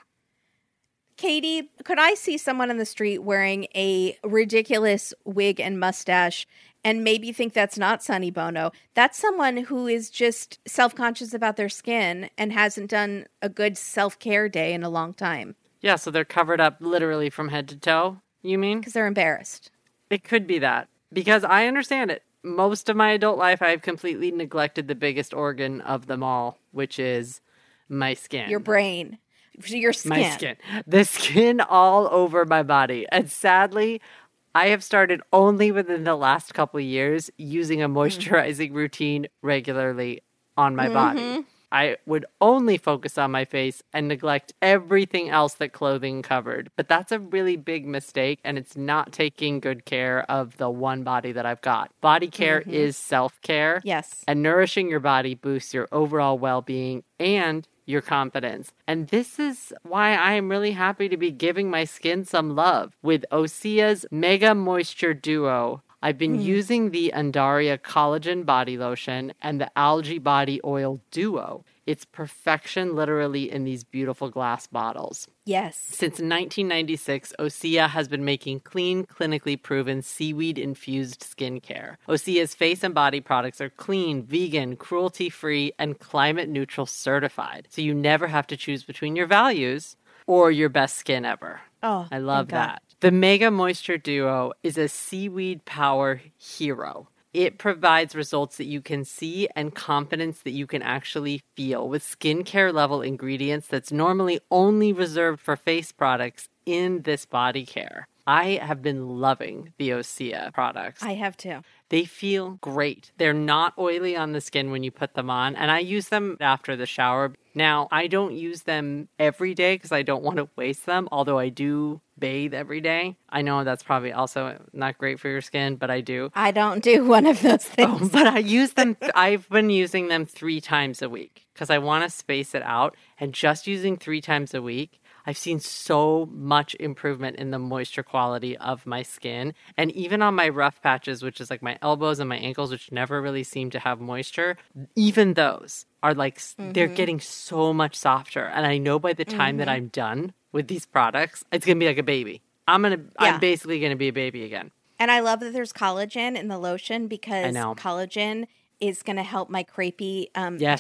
Katie, could I see someone on the street wearing a ridiculous wig and mustache and maybe think that's not Sonny Bono? That's someone who is just self-conscious about their skin and hasn't done a good self-care day in a long time. Yeah, so they're covered up literally from head to toe, you mean? Because they're embarrassed. It could be that. Because I understand it. Most of my adult life, I've completely neglected the biggest organ of them all, which is my skin. Your brain. Your skin. My skin. The skin all over my body. And sadly, I have started only within the last couple of years using a moisturizing routine regularly on my body. I would only focus on my face and neglect everything else that clothing covered. But that's a really big mistake, and it's not taking good care of the one body that I've got. Body care is self-care. Yes. And nourishing your body boosts your overall well-being and your confidence. And this is why I am really happy to be giving my skin some love with Osea's Mega Moisture Duo. I've been using the Undaria Collagen Body Lotion and the Algae Body Oil Duo. It's perfection literally in these beautiful glass bottles. Yes. Since 1996, Osea has been making clean, clinically proven seaweed-infused skincare. Osea's face and body products are clean, vegan, cruelty-free, and climate-neutral certified. So you never have to choose between your values or your best skin ever. Oh, I love that. The Mega Moisture Duo is a seaweed power hero. It provides results that you can see and confidence that you can actually feel with skincare level ingredients that's normally only reserved for face products in this body care. I have been loving the Osea products. I have too. They feel great. They're not oily on the skin when you put them on, and I use them after the shower. Now, I don't use them every day because I don't want to waste them, although I do bathe every day. I know that's probably also not great for your skin, but I do. I don't do one of those things. Oh, but I use them. I've been using them 3 times a week because I want to space it out, and just using 3 times a week, I've seen so much improvement in the moisture quality of my skin. And even on my rough patches, which is like my elbows and my ankles, which never really seem to have moisture, even those are like, they're getting so much softer. And I know by the time that I'm done with these products, it's going to be like a baby. I'm basically going to be a baby again. And I love that there's collagen in the lotion because I know. Collagen is going to help my crepey Yes.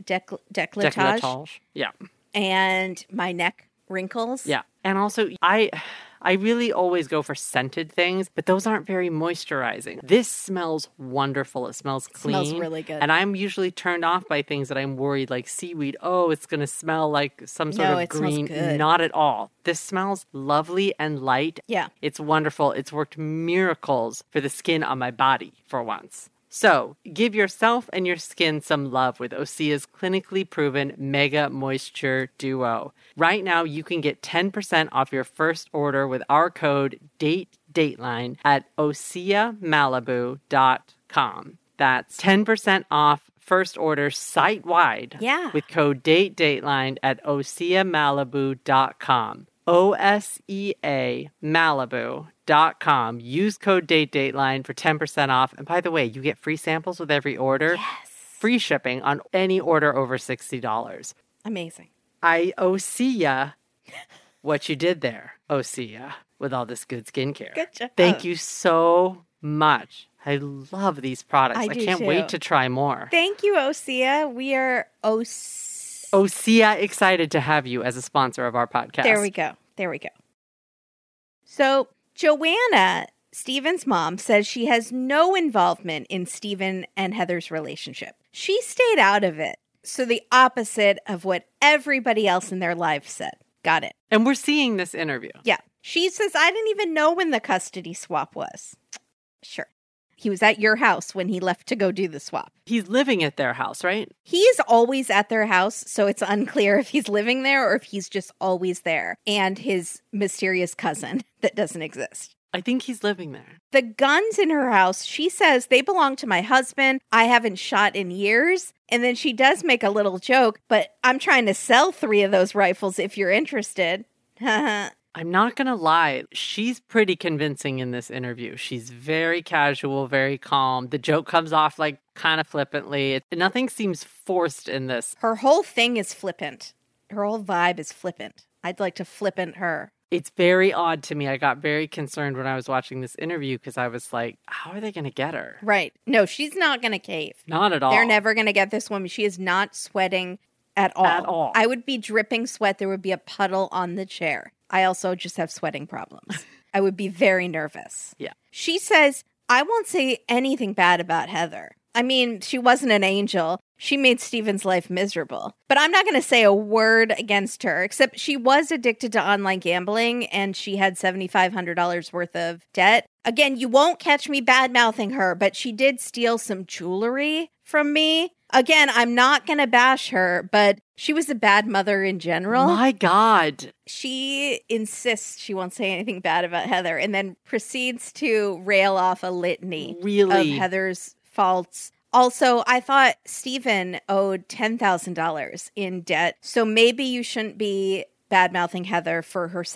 décolletage Yeah. and my neck wrinkles. Yeah. And also, I really always go for scented things, but those aren't very moisturizing. This smells wonderful. It smells clean. Smells really good. And I'm usually turned off by things that I'm worried, like seaweed. Oh, it's going to smell like some sort of it smells green. good. Not at all. This smells lovely and light. Yeah. It's wonderful. It's worked miracles for the skin on my body for once. So, give yourself and your skin some love with Osea's clinically proven Mega Moisture Duo. Right now, you can get 10% off your first order with our code DATEDATELINE at OseaMalibu.com. That's 10% off first order site-wide with code DATEDATELINE at OseaMalibu.com. OSEA Malibu.com. Use code DATEDATELINE for 10% off. And by the way, you get free samples with every order. Yes. Free shipping on any order over $60. Amazing. I Osea what you did there, Osea, with all this good skincare. Good job. Thank you so much. I love these products. I can't wait to try more. Thank you, Osea. We are Osea excited to have you as a sponsor of our podcast. There we go. So Joanna, Steven's mom, says she has no involvement in Steven and Heather's relationship. She stayed out of it. So the opposite of what everybody else in their life said. Got it. And we're seeing this interview. Yeah. She says, I didn't even know when the custody swap was. Sure. He was at your house when he left to go do the swap. He's living at their house, right? He is always at their house, so it's unclear if he's living there or if he's just always there. And his mysterious cousin that doesn't exist. I think he's living there. The guns in her house, she says, they belong to my husband. I haven't shot in years. And then she does make a little joke, but I'm trying to sell 3 of those rifles if you're interested. I'm not going to lie. She's pretty convincing in this interview. She's very casual, very calm. The joke comes off like kind of flippantly. Nothing seems forced in this. Her whole thing is flippant. Her whole vibe is flippant. I'd like to flippant her. It's very odd to me. I got very concerned when I was watching this interview because I was like, how are they going to get her? Right. No, she's not going to cave. Not at all. They're never going to get this woman. She is not sweating at all. At all. I would be dripping sweat. There would be a puddle on the chair. I also just have sweating problems. I would be very nervous. Yeah. She says, I won't say anything bad about Heather. I mean, she wasn't an angel. She made Steven's life miserable. But I'm not going to say a word against her, except she was addicted to online gambling and she had $7,500 worth of debt. Again, you won't catch me bad-mouthing her, but she did steal some jewelry from me. Again, I'm not going to bash her, but she was a bad mother in general. My God. She insists she won't say anything bad about Heather and then proceeds to rail off a litany of Heather's faults. Also, I thought Steven owed $10,000 in debt, so maybe you shouldn't be bad-mouthing Heather for her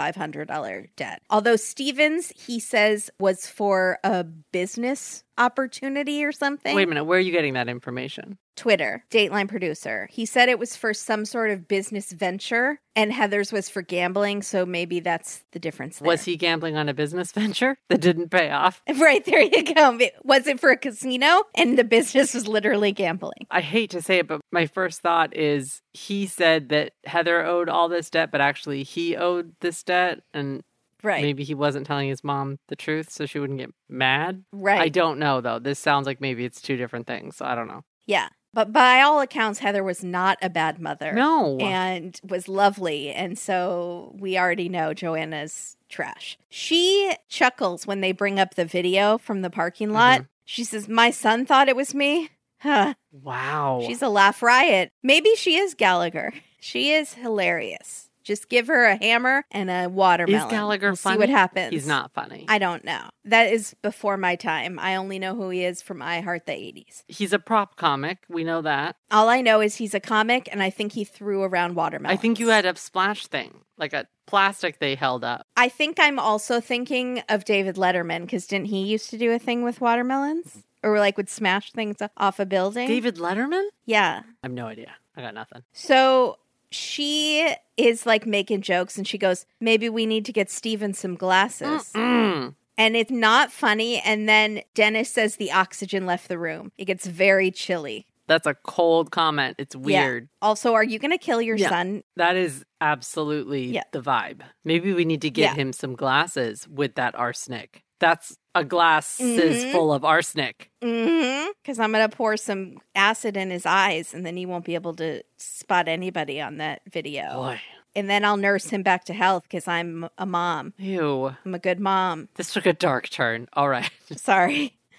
$7,500 debt. Although Steven's, he says, was for a business opportunity or something. Wait a minute, where are you getting that information? Twitter, Dateline producer. He said it was for some sort of business venture, and Heather's was for gambling, so maybe that's the difference there. Was he gambling on a business venture that didn't pay off? Right, there you go. Was it for a casino? And the business was literally gambling. I hate to say it, but my first thought is he said that Heather owed all this debt, but actually he owed this debt, and maybe he wasn't telling his mom the truth so she wouldn't get mad. Right. I don't know, though. This sounds like maybe it's 2 different things. So I don't know. Yeah. But by all accounts, Heather was not a bad mother. No. And was lovely. And so we already know Joanna's trash. She chuckles when they bring up the video from the parking lot. Mm-hmm. She says, my son thought it was me. Huh. Wow. She's a laugh riot. Maybe she is Gallagher. She is hilarious. Just give her a hammer and a watermelon. Is Gallagher funny? See what happens. He's not funny. I don't know. That is before my time. I only know who he is from I Heart the 80s. He's a prop comic. We know that. All I know is he's a comic, and I think he threw around watermelons. I think you had a splash thing, like a plastic they held up. I think I'm also thinking of David Letterman, because didn't he used to do a thing with watermelons? Or like would smash things off a building? David Letterman? Yeah. I have no idea. I got nothing. So she is like making jokes and she goes, maybe we need to get Steven some glasses. Mm-mm. And it's not funny. And then Dennis says the oxygen left the room. It gets very chilly. That's a cold comment. It's weird. Yeah. Also, are you going to kill your son? That is absolutely the vibe. Maybe we need to get him some glasses with that arsenic. That's a glass is full of arsenic. Because I'm going to pour some acid in his eyes and then he won't be able to spot anybody on that video. Boy. And then I'll nurse him back to health because I'm a mom. Ew. I'm a good mom. This took a dark turn. All right. Sorry.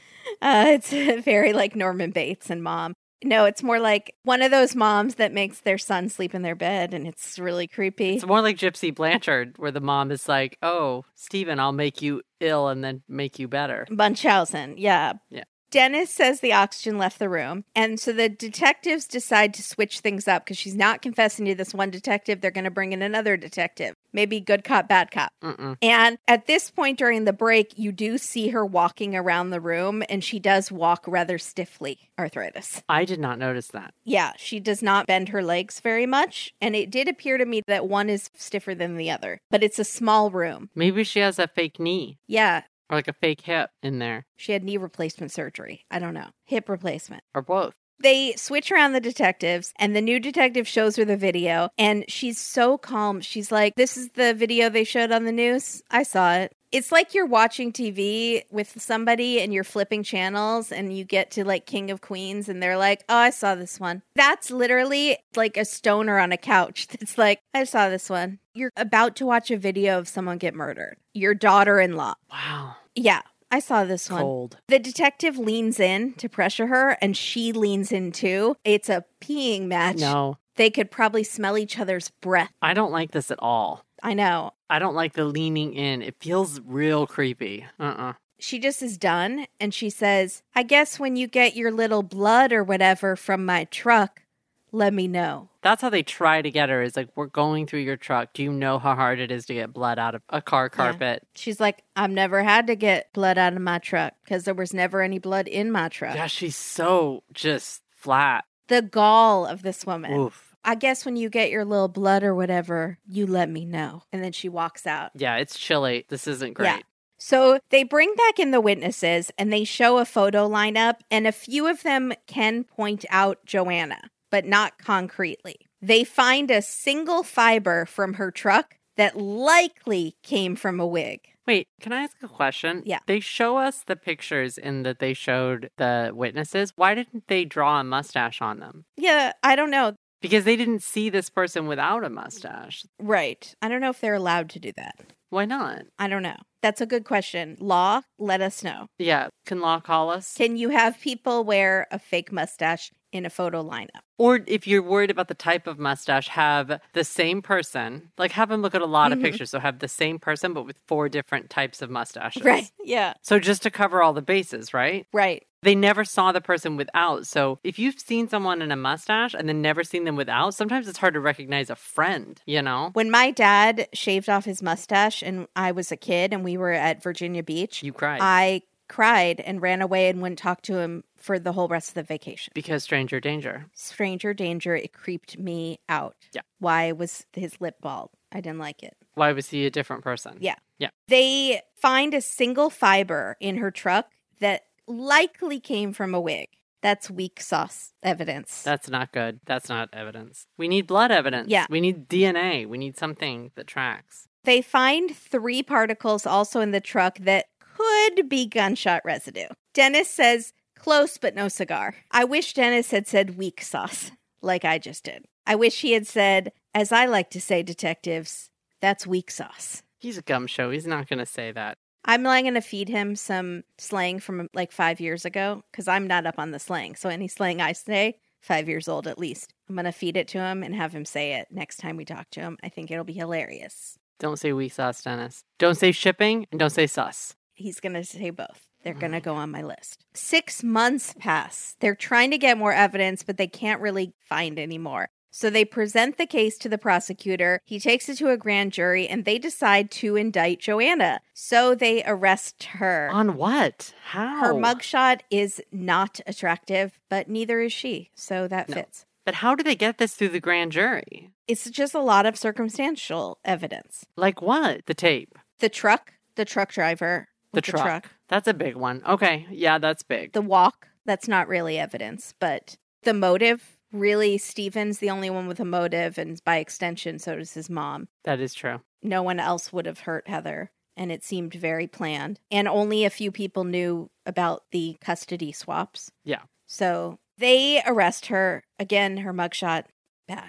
It's very like Norman Bates and Mom. No, it's more like one of those moms that makes their son sleep in their bed, and it's really creepy. It's more like Gypsy Blanchard, where the mom is like, oh, Stephen, I'll make you ill and then make you better. Munchausen, yeah. Yeah. Dennis says the oxygen left the room. And so the detectives decide to switch things up because she's not confessing to this one detective. They're going to bring in another detective. Maybe good cop, bad cop. And at this point during the break, you do see her walking around the room, and she does walk rather stiffly. Arthritis. I did not notice that. Yeah, she does not bend her legs very much. And it did appear to me that one is stiffer than the other. But it's a small room. Maybe she has a fake knee. Yeah. Or like a fake hip in there. She had knee replacement surgery. I don't know. Hip replacement. Or both. They switch around the detectives, and the new detective shows her the video, and she's so calm. She's like, this is the video they showed on the news. I saw it. It's like you're watching TV with somebody and you're flipping channels and you get to like King of Queens and they're like, oh, I saw this one. That's literally like a stoner on a couch. It's like, I saw this one. You're about to watch a video of someone get murdered. Your daughter-in-law. Wow. Yeah. I saw this one. Cold. The detective leans in to pressure her, and she leans in too. It's a peeing match. No. They could probably smell each other's breath. I don't like this at all. I know. I don't like the leaning in. It feels real creepy. She just is done, and she says, I guess when you get your little blood or whatever from my truck, let me know. That's how they try to get her, is like, we're going through your truck. Do you know how hard it is to get blood out of a car carpet? Yeah. She's like, I've never had to get blood out of my truck because there was never any blood in my truck. Yeah, she's so just flat. The gall of this woman. Oof. I guess when you get your little blood or whatever, you let me know. And then she walks out. Yeah, it's chilly. This isn't great. Yeah. So they bring back in the witnesses and they show a photo lineup, and a few of them can point out Joanna, but not concretely. They find a single fiber from her truck that likely came from a wig. Wait, can I ask a question? Yeah. They show us the pictures in that they showed the witnesses. Why didn't they draw a mustache on them? Yeah, I don't know. Because they didn't see this person without a mustache. Right. I don't know if they're allowed to do that. Why not? I don't know. That's a good question. Law, let us know. Yeah. Can law call us? Can you have people wear a fake mustache in a photo lineup? Or if you're worried about the type of mustache, have the same person, like have them look at a lot of pictures. So have the same person, but with 4 different types of mustaches. Right. Yeah. So just to cover all the bases, right? Right. They never saw the person without. So if you've seen someone in a mustache and then never seen them without, sometimes it's hard to recognize a friend, you know? When my dad shaved off his mustache and I was a kid and we were at Virginia Beach, You cried. I cried and ran away and wouldn't talk to him for the whole rest of the vacation. Because stranger danger. Stranger danger, it creeped me out. Yeah. Why was his lip bald? I didn't like it. Why was he a different person? Yeah. Yeah. They find a single fiber in her truck that likely came from a wig. That's weak sauce evidence. That's not good. That's not evidence. We need blood evidence. Yeah. We need DNA. We need something that tracks. They find 3 particles also in the truck that could be gunshot residue. Dennis says, close but no cigar. I wish Dennis had said weak sauce, like I just did. I wish he had said, as I like to say, detectives, that's weak sauce. He's a gumshoe. He's not going to say that. I'm going to feed him some slang from like 5 years ago because I'm not up on the slang. So any slang I say, 5 years old at least. I'm going to feed it to him and have him say it next time we talk to him. I think it'll be hilarious. Don't say weak sauce, Dennis. Don't say shipping and don't say sus. He's going to say both. They're going to go on my list. 6 months pass. They're trying to get more evidence, but they can't really find any more. So they present the case to the prosecutor. He takes it to a grand jury, and they decide to indict Joanna. So they arrest her. On what? How? Her mugshot is not attractive, but neither is she. So that fits. But how do they get this through the grand jury? It's just a lot of circumstantial evidence. Like what? The tape. The truck driver. The truck. That's a big one. Okay. Yeah, that's big. The walk. That's not really evidence, but the motive. Really, Stephen's the only one with a motive, and by extension, so does his mom. That is true. No one else would have hurt Heather, and it seemed very planned. And only a few people knew about the custody swaps. Yeah. So they arrest her. Again, her mugshot, bad.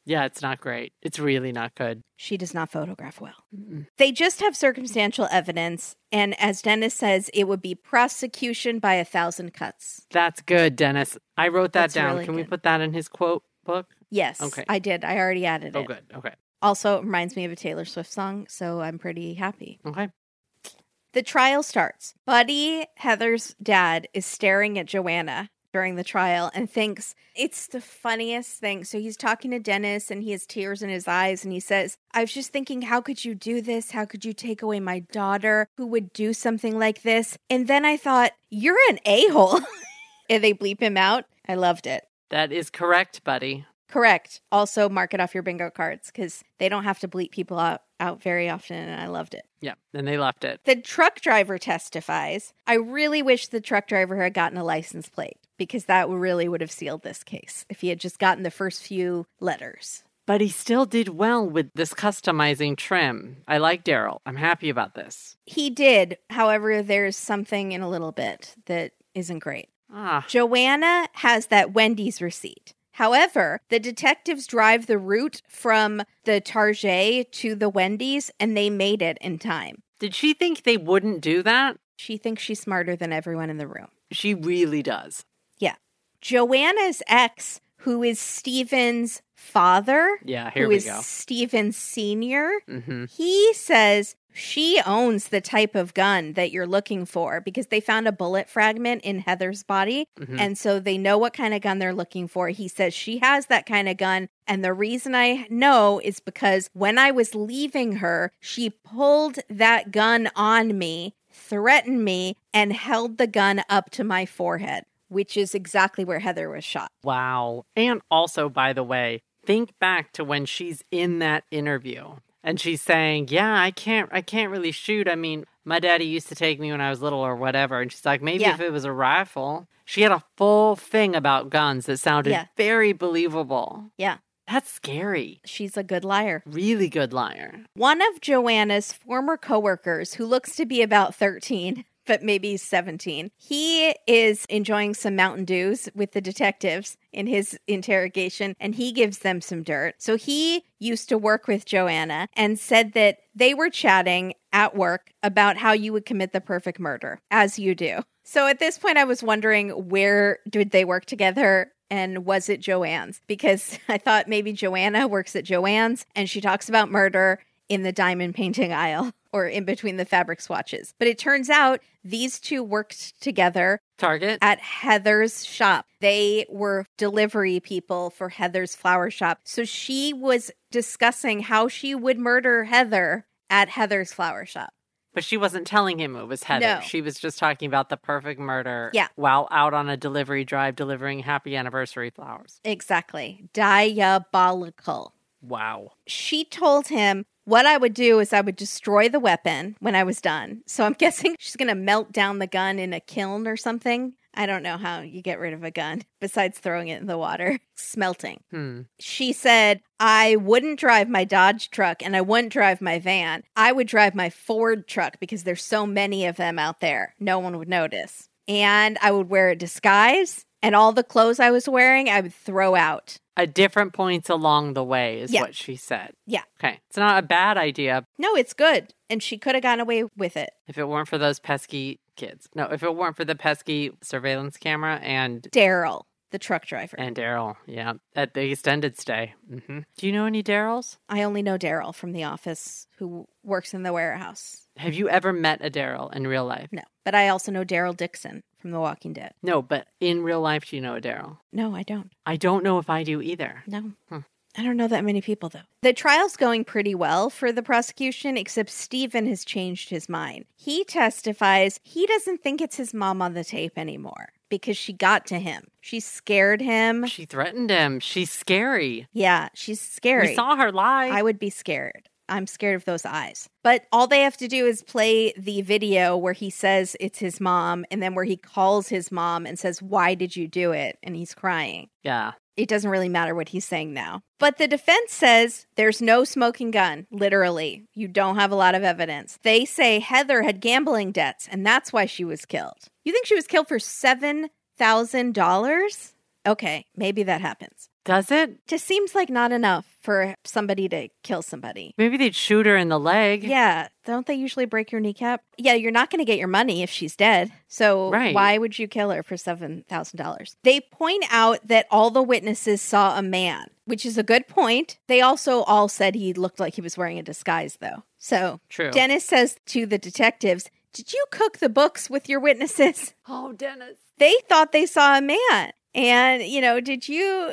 Yeah, it's not great. It's really not good. She does not photograph well. Mm-mm. They just have circumstantial evidence. And as Dennis says, it would be prosecution by 1,000 cuts. That's good, Dennis. I wrote that That's down. really Can we good. put that in his quote book? Yes, Okay. I did. I already added it. Oh, good. Okay. Also, it reminds me of a Taylor Swift song, so I'm pretty happy. Okay. The trial starts. Buddy, Heather's dad, is staring at Joanna during the trial and thinks it's the funniest thing. So he's talking to Dennis and he has tears in his eyes and he says, I was just thinking, how could you do this? How could you take away my daughter who would do something like this? And then I thought, you're an a-hole. And they bleep him out. I loved it. That is correct, buddy. Correct. Also, mark it off your bingo cards because they don't have to bleep people out very often, and I loved it. Yeah. And they left it. The truck driver testifies. I really wish the truck driver had gotten a license plate because that really would have sealed this case if he had just gotten the first few letters. But he still did well with this customizing trim. I like Daryl. I'm happy about this. He did. However, there's something in a little bit that isn't great. Joanna has that Wendy's receipt. However, the detectives drive the route from the Target to the Wendy's, and they made it in time. Did she think they wouldn't do that? She thinks she's smarter than everyone in the room. She really does. Yeah. Joanna's ex, who is Stephen's father, Yeah, here who we is go. Stephen Sr., Mm-hmm. he says she owns the type of gun that you're looking for because they found a bullet fragment in Heather's body. Mhm. And so they know what kind of gun they're looking for. He says she has that kind of gun. And the reason I know is because when I was leaving her, she pulled that gun on me, threatened me, and held the gun up to my forehead, which is exactly where Heather was shot. Wow. And also, by the way, think back to when she's in that interview and she's saying, yeah, I can't really shoot. I mean, my daddy used to take me when I was little or whatever. And she's like, maybe if it was a rifle. She had a full thing about guns that sounded very believable. Yeah. That's scary. She's a good liar. Really good liar. One of Joanna's former coworkers, who looks to be about 13, but maybe 17, he is enjoying some Mountain Dews with the detectives in his interrogation, and he gives them some dirt. So he used to work with Joanna and said that they were chatting at work about how you would commit the perfect murder, as you do. So at this point, I was wondering, where did they work together? And was it Joanne's? Because I thought maybe Joanna works at Joanne's and she talks about murder in the diamond painting aisle or in between the fabric swatches. But it turns out these two worked together Target? at Heather's shop. They were delivery people for Heather's flower shop. So she was discussing how she would murder Heather at Heather's flower shop. But she wasn't telling him it was Heather. No. She was just talking about the perfect murder Yeah. while out on a delivery drive delivering happy anniversary flowers. Exactly. Diabolical. Wow. She told him, what I would do is I would destroy the weapon when I was done. So I'm guessing she's going to melt down the gun in a kiln or something. I don't know how you get rid of a gun besides throwing it in the water, smelting. She said, I wouldn't drive my Dodge truck and I wouldn't drive my van. I would drive my Ford truck because there's so many of them out there. No one would notice. And I would wear a disguise and all the clothes I was wearing, I would throw out. At different points along the way is Yeah. what she said. Yeah. Okay. It's not a bad idea No, it's good. And she could have gone away with it. if it weren't for those pesky kids. No, if it weren't for the pesky surveillance camera and Daryl, the truck driver. Daryl. Yeah. At the extended stay. Do you know any Daryls? I only know Daryl from the office who works in the warehouse. Have you ever met a Daryl in real life? No, but I also know Daryl Dixon from The Walking Dead. No, but in real life, do you know a Daryl? No, I don't. I don't know if I do either. No. I don't know that many people, though. The trial's going pretty well for the prosecution, except Stephen has changed his mind. He testifies he doesn't think it's his mom on the tape anymore because she got to him. She scared him. She threatened him. She's scary. Yeah, she's scary. We saw her lie. I would be scared. I'm scared of those eyes. But all they have to do is play the video where he says it's his mom and then where he calls his mom and says, why did you do it? And he's crying. Yeah. It doesn't really matter what he's saying now. But the defense says there's no smoking gun, literally. You don't have a lot of evidence. They say Heather had gambling debts, and that's why she was killed. You think she was killed for $7,000? Okay, maybe that happens. Does it? Just seems like not enough for somebody to kill somebody. Maybe they'd shoot her in the leg. Yeah. Don't they usually break your kneecap? Yeah, you're not going to get your money if she's dead. So Right. why would you kill her for $7,000? They point out that all the witnesses saw a man, which is a good point. They also all said he looked like he was wearing a disguise, though. So True. Dennis says to the detectives, "Did you cook the books with your witnesses?" Oh, Dennis. They thought they saw a man. And, did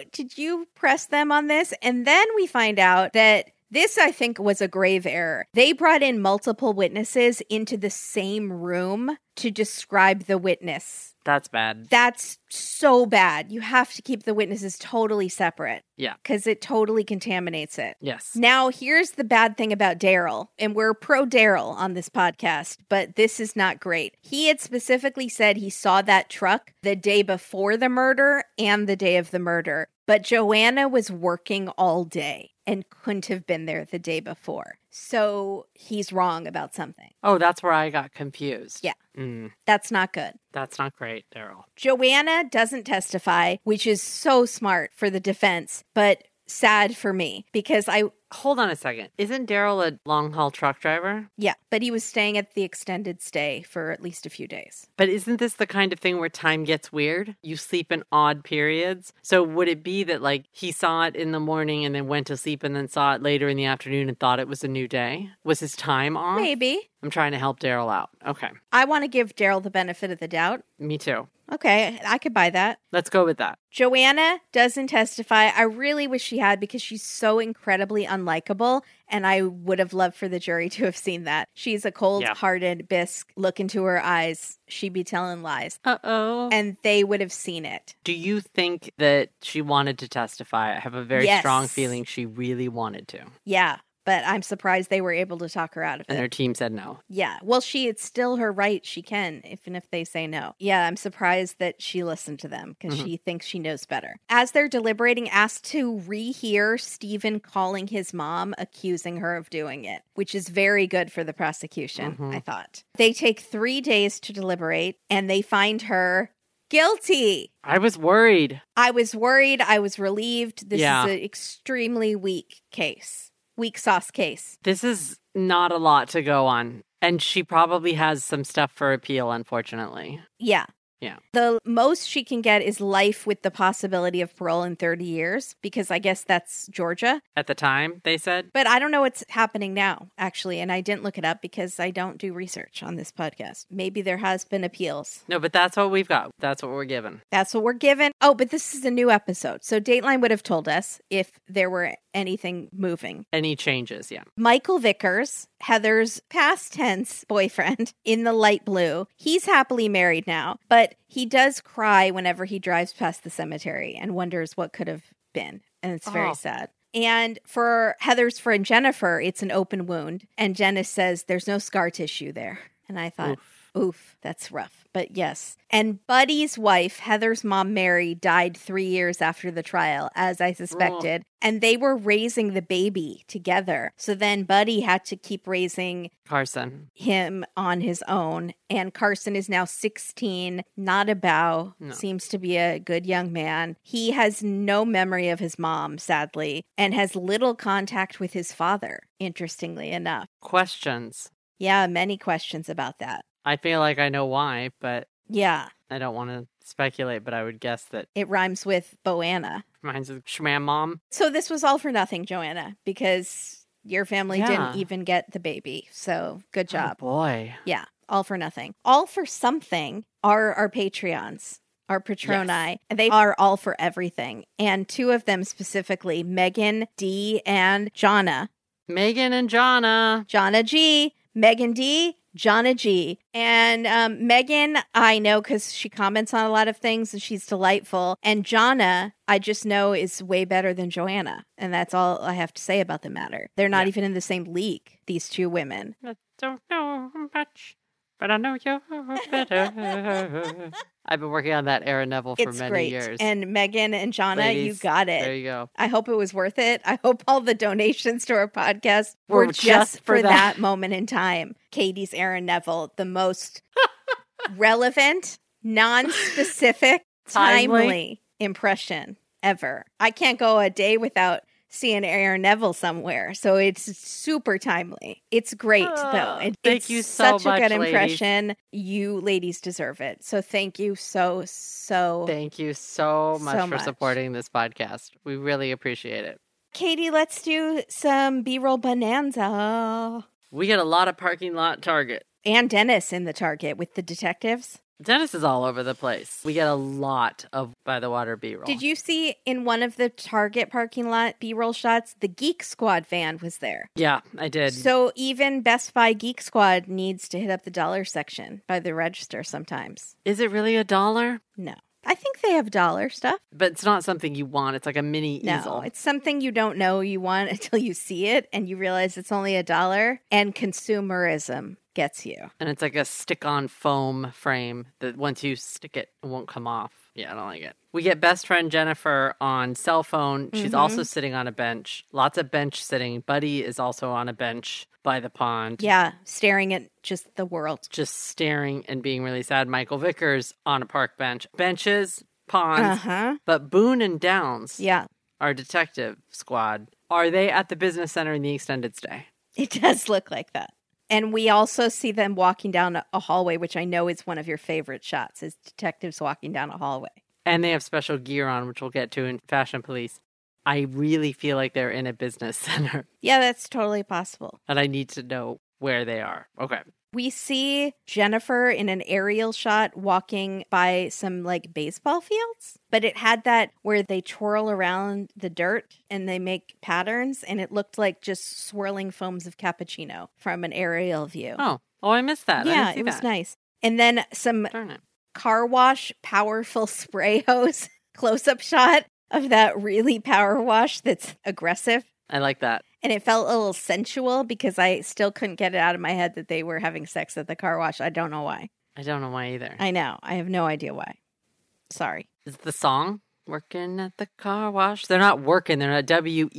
you press them on this? And then we find out that this, I think, was a grave error. They brought in multiple witnesses into the same room to describe the witness. That's bad. That's so bad. You have to keep the witnesses totally separate. Yeah. Because it totally contaminates it. Yes. Now, here's the bad thing about Daryl, and we're pro Daryl on this podcast, but this is not great. He had specifically said he saw that truck the day before the murder and the day of the murder, but Joanna was working all day and couldn't have been there the day before. So he's wrong about something. Oh, that's where I got confused. Yeah. Mm, That's not good. that's not great, Daryl. Joanna doesn't testify, which is so smart for the defense, but sad for me because Hold on a second. Isn't Daryl a long-haul truck driver? but he was staying at the extended stay for at least a few days. But isn't this the kind of thing where time gets weird? You sleep in odd periods. So would it be that like he saw it in the morning and then went to sleep and then saw it later in the afternoon and thought it was a new day? Was his time off? Maybe. I'm trying to help Daryl out. Okay. I want to give Daryl the benefit of the doubt. Me too. Okay, I could buy that. Let's go with that. Joanna doesn't testify. I really wish she had because she's so incredibly unlikable, and I would have loved for the jury to have seen that. She's a cold-hearted bisque. Look into her eyes. She'd be telling lies. Uh-oh. And they would have seen it. Do you think that she wanted to testify? I have a very Yes. strong feeling she really wanted to. Yeah, but I'm surprised they were able to talk her out of And it. their team said no. Yeah, well, it's still her right. She can, even if they say no. Yeah, I'm surprised that she listened to them because she thinks she knows better. As they're deliberating, asked to rehear Stephen calling his mom, accusing her of doing it, which is very good for the prosecution, I thought. They take 3 days to deliberate, and they find her guilty. I was worried. I was worried. I was relieved. This Yeah. is an extremely weak case. Weak sauce case. This is not a lot to go on. And she probably has some stuff for appeal, unfortunately. Yeah. Yeah. The most she can get is life with the possibility of parole in 30 years, because I guess that's Georgia. At the time, they said. But I don't know what's happening now, actually, and I didn't look it up because I don't do research on this podcast. Maybe there has been appeals. No, but that's what we've got. That's what we're given. That's what we're given. Oh, but this is a new episode, so Dateline would have told us if there were anything moving. Any changes, yeah. Michael Vickers, Heather's past tense boyfriend in the light blue, he's happily married now, but he does cry whenever he drives past the cemetery and wonders what could have been. And it's very sad. And for Heather's friend Jennifer, it's an open wound. And Janice says there's no scar tissue there. And I thought, oof, that's rough. But yes. And Buddy's wife, Heather's mom, Mary, died 3 years after the trial, as I suspected. And they were raising the baby together. So then Buddy had to keep raising Carson. him on his own. And Carson is now 16, not a bow, seems to be a good young man. He has no memory of his mom, sadly, and has little contact with his father, interestingly enough. Questions. Yeah, many questions about that. I feel like I know why, but Yeah, I don't want to speculate, but I would guess that it rhymes with Boanna. reminds of Shmam Mom. So this was all for nothing, Joanna, because your family Yeah. didn't even get the baby. So good job. Oh, boy. Yeah, all for nothing. All for something are our Patreons, our Patroni, and they are all for everything. And two of them specifically, Megan D and Jonna. Megan and Jonna. Jonna G, Megan D, Jonna G. And Megan, I know because she comments on a lot of things and she's delightful. And Jonna, I just know is way better than Joanna. And that's all I have to say about the matter. They're not even in the same league, these two women. I don't know much, but I know you better. I've been working on that Aaron Neville for It's many great. years. And Megan and Jonna, Ladies, you got it. There you go. I hope it was worth it. I hope all the donations to our podcast Were were just just for for that. that moment in time. Katie's Aaron Neville, the most relevant, non-specific, Timely. timely impression ever. I can't go a day without seeing Aaron Neville somewhere. So it's super timely. It's great, though. Thank you so such much, a good ladies. impression. You ladies deserve it. So thank you so Thank you so much for much. supporting this podcast. We really appreciate it. Katie, let's do some B-roll bonanza. We get a lot of parking lot Target. And Dennis in the Target with the detectives. Dennis is all over the place. We get a lot of By the Water B-roll. Did you see in one of the Target parking lot B-roll shots, the Geek Squad van was there? Yeah, I did. So even Best Buy Geek Squad needs to hit up the dollar section by the register sometimes. Is it really $1? No. I think they have dollar stuff. But it's not something you want. It's like a mini easel. No, it's something you don't know you want until you see it and you realize it's only $1, and consumerism gets you. And it's like a stick-on foam frame that once you stick it, it won't come off. Yeah, I don't like it. We get best friend Jennifer on cell phone. She's also sitting on a bench. Lots of bench sitting. Buddy is also on a bench by the pond. Yeah, staring at just the world. Just staring and being really sad. Michael Vickers on a park bench. Benches, ponds. But Boone and Downs, Yeah, our detective squad, are they at the business center in the extended stay? it does look like that. And we also see them walking down a hallway, which I know is one of your favorite shots, is detectives walking down a hallway. And they have special gear on, which we'll get to in Fashion Police. I really feel like they're in a business center. Yeah, that's totally possible. And I need to know where they are. Okay. We see Jennifer in an aerial shot walking by some like baseball fields, but it had that where they twirl around the dirt and they make patterns, and it looked like just swirling foams of cappuccino from an aerial view. Oh, I missed that. Yeah, it was nice. And then some Darn it. car wash powerful spray hose close-up shot of that really power wash that's aggressive. I like that. And it felt a little sensual because I still couldn't get it out of my head that they were having sex at the car wash. I don't know why. I don't know why either. I know. I have no idea why. Sorry. Is the song working at the car wash? They're not working. They're not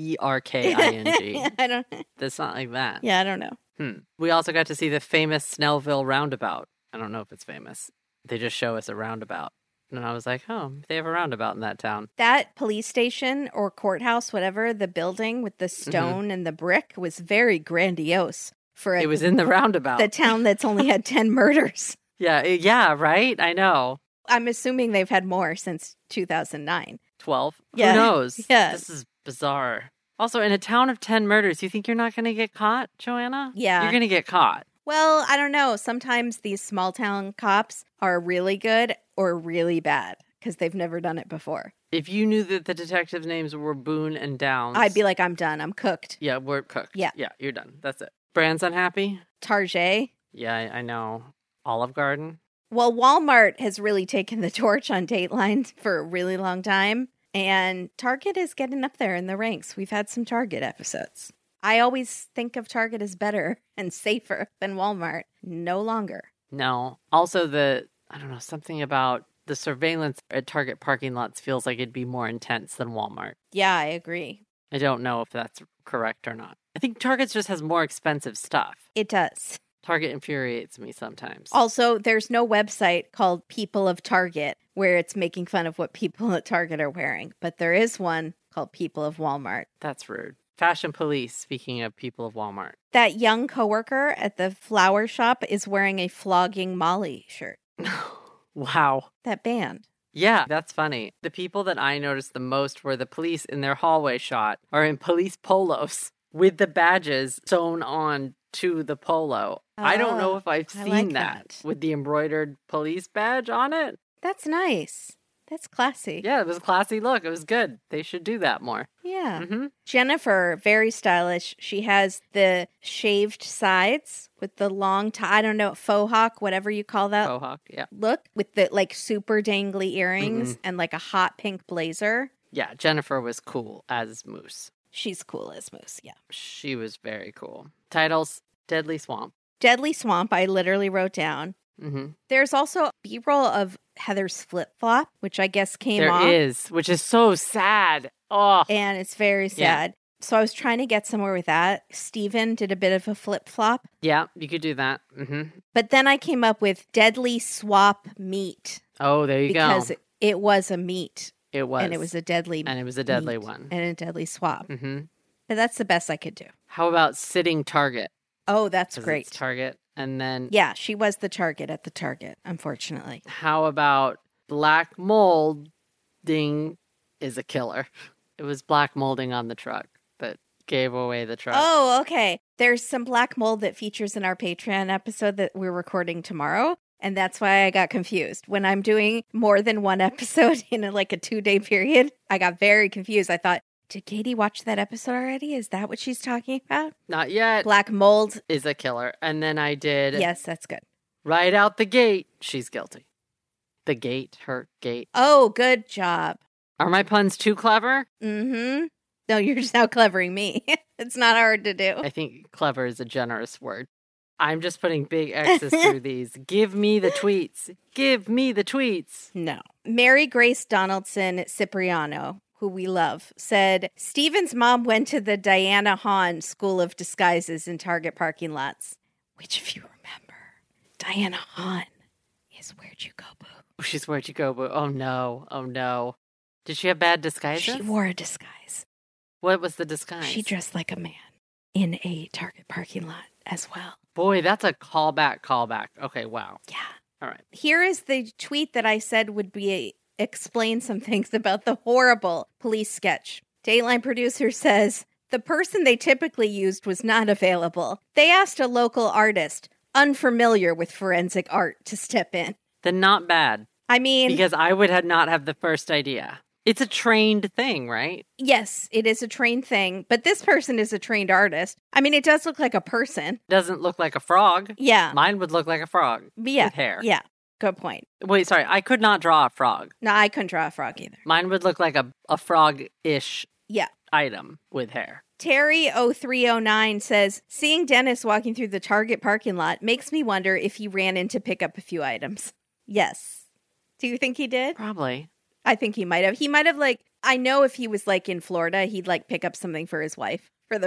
WERKING. I don't. It's not like that. Yeah, I don't know. We also got to see the famous Snellville roundabout. I don't know if it's famous. They just show us a roundabout. And I was like, oh, they have a roundabout in that town. That police station or courthouse, whatever, the building with the stone and the brick was very grandiose for It was in the roundabout. the town that's only had 10 murders. Yeah, right? I know. I'm assuming they've had more since 2009. 12? Yeah. Who knows? Yeah. This is bizarre. Also, in a town of 10 murders, you think you're not going to get caught, Joanna? Yeah. You're going to get caught. Well, I don't know. Sometimes these small town cops are really good or really bad because they've never done it before. If you knew that the detectives' names were Boone and Downs, I'd be like, I'm done. I'm cooked. yeah, we're cooked. Yeah. Yeah, you're done. That's it. Brand's unhappy? Target. Yeah, I know. Olive Garden? Well, Walmart has really taken the torch on Dateline for a really long time. And Target is getting up there in the ranks. We've had some Target episodes. I always think of Target as better and safer than Walmart. No longer. No. Also, I don't know, something about the surveillance at Target parking lots feels like it'd be more intense than Walmart. Yeah, I agree. I don't know if that's correct or not. I think Target just has more expensive stuff. It does. Target infuriates me sometimes. Also, there's no website called People of Target where it's making fun of what people at Target are wearing. But there is one called People of Walmart. That's rude. Fashion Police, speaking of People of Walmart. That young coworker at the flower shop is wearing a Flogging Molly shirt. Wow. That band. Yeah, that's funny. The people that I noticed the most were the police in their hallway shot are in police polos with the badges sewn on to the polo. I don't know if I've I seen like that that. with the embroidered police badge on it. That's nice. That's classy. Yeah, it was a classy look. It was good. They should do that more. Yeah. Mm-hmm. Jennifer, very stylish. She has the shaved sides with the long tie. I don't know, faux hawk, whatever you call that. Faux hawk, yeah. Look with the like super dangly earrings and like a hot pink blazer. Yeah, Jennifer was cool as Moose. She's cool as Moose, yeah. She was very cool. Titles, Deadly Swamp. Deadly Swamp, I literally wrote down. Mm-hmm. There's also B-roll of Heather's flip-flop, which I guess came off. There is, which is so sad. Oh, And it's very sad. So I was trying to get somewhere with that. Steven did a bit of a flip-flop. yeah, you could do that. Mm-hmm. But then I came up with Deadly Swap Meat. Oh, there you Because go. it was a meat It was. And it was a deadly And it was a deadly meat one. and a deadly swab. Mm-hmm. But that's the best I could do. How about sitting target? Oh, that's 'Cause great. it's target. And then Yeah, she was the target at the Target, unfortunately. how about black molding is a killer? It was black molding on the truck that gave away the truck. Oh, okay. There's some black mold that features in our Patreon episode that we're recording tomorrow. And that's why I got confused. When I'm doing more than one episode in a 2-day period, I got very confused. I thought, did Katie watch that episode already? Is that what she's talking about? Not yet. Black mold. Is a killer. And then I did Yes, that's good. right out the gate. She's guilty. The gate, her gate. Oh, good job. Are my puns too clever? Mm-hmm. No, you're just now clevering me. It's not hard to do. I think clever is a generous word. I'm just putting big X's through these. Give me the tweets. Give me the tweets. No. Mary Grace Donaldson Cipriano, who we love, said, Steven's mom went to the Diana Hahn School of Disguises in Target parking lots. Which, if you remember, Diana Hahn is Where'd You Go, Boo? She's Where'd You Go, Boo? Oh, no. Oh, no. Did she have bad disguises? She wore a disguise. What was the disguise? She dressed like a man in a Target parking lot as well. Boy, that's a callback. Okay, wow. Yeah. All right. Here is the tweet that I said would be explain some things about the horrible police sketch. Dateline producer says, the person they typically used was not available. They asked a local artist, unfamiliar with forensic art, to step in. Then not bad. I mean, Because I would not have the first idea. It's a trained thing, right? yes, it is a trained thing, but this person is a trained artist. I mean, it does look like a person. Doesn't look like a frog. Yeah. Mine would look like a frog Yeah. with hair. Yeah. Good point. Wait, sorry. I could not draw a frog. No, I couldn't draw a frog either. Mine would look like a frog-ish Yeah. item with hair. Terry0309 says, seeing Dennis walking through the Target parking lot makes me wonder if he ran in to pick up a few items. Yes. Do you think he did? Probably. I think he might have. He might have I know if he was in Florida, he'd pick up something for his wife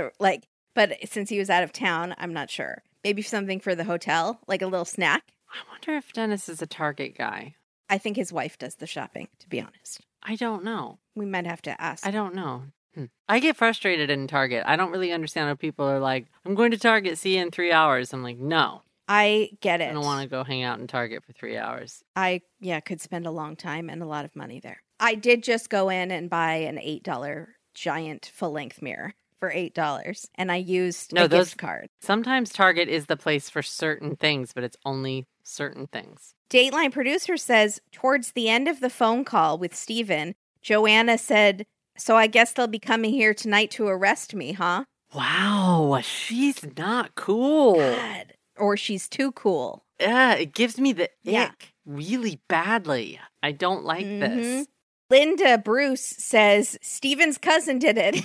but since he was out of town, I'm not sure. Maybe something for the hotel, like a little snack. I wonder if Dennis is a Target guy. I think his wife does the shopping, to be honest. I don't know. We might have to ask. I don't know. I get frustrated in Target. I don't really understand how people are like, I'm going to Target, see you in 3 hours. I'm like, no. I get it. I don't want to go hang out in Target for 3 hours. I could spend a long time and a lot of money there. I did just go in and buy an $8 giant full-length mirror for $8, and I used a gift card. Sometimes Target is the place for certain things, but it's only certain things. Dateline producer says, towards the end of the phone call with Steven, Joanna said, so I guess they'll be coming here tonight to arrest me, huh? Wow, she's not cool. God. Or she's too cool. Yeah, it gives me the Yeah. ick really badly. I don't like this. Linda Bruce says, Steven's cousin did it.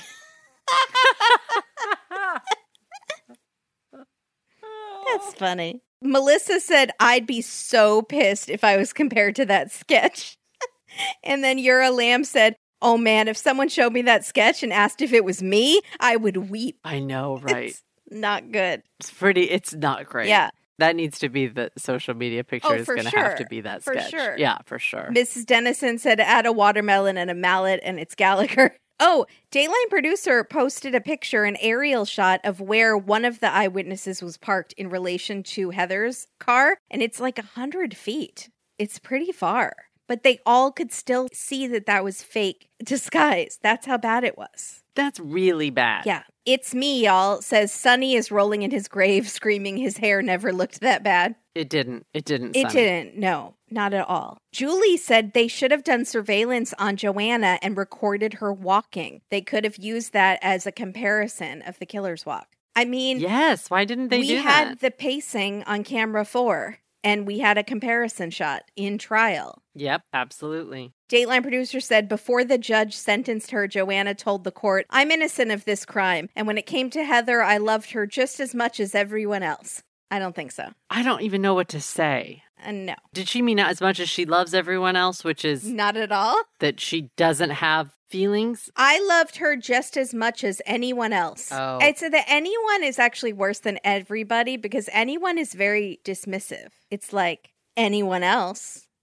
That's funny. Melissa said, I'd be so pissed if I was compared to that sketch. And then Yura Lamb said, oh man, if someone showed me that sketch and asked if it was me, I would weep. I know, right? It's not good. It's not great. Yeah. That needs to be the social media picture is for going to sure. have to be that For sketch. sure. Yeah, for sure. Mrs. Dennison said, add a watermelon and a mallet, and it's Gallagher. Oh, Dateline producer posted a picture, an aerial shot of where one of the eyewitnesses was parked in relation to Heather's car, and it's 100 feet. It's pretty far. But they all could still see that was fake disguise. That's how bad it was. That's really bad. Yeah. It's me, y'all, says Sonny is rolling in his grave, screaming his hair never looked that bad. It didn't. It Sonny. didn't. No, not at all. Julie said they should have done surveillance on Joanna and recorded her walking. They could have used that as a comparison of the killer's walk. I mean, yes. Why didn't they do that? We had the pacing on camera 4, and we had a comparison shot in trial. Yep, absolutely. Dateline producer said before the judge sentenced her, Joanna told the court, I'm innocent of this crime. And when it came to Heather, I loved her just as much as everyone else. I don't think so. I don't even know what to say. No. Did she mean as much as she loves everyone else, which is Not at all. that she doesn't have feelings? I loved her just as much as anyone else. Oh. I'd say that anyone is actually worse than everybody because anyone is very dismissive. It's like anyone else.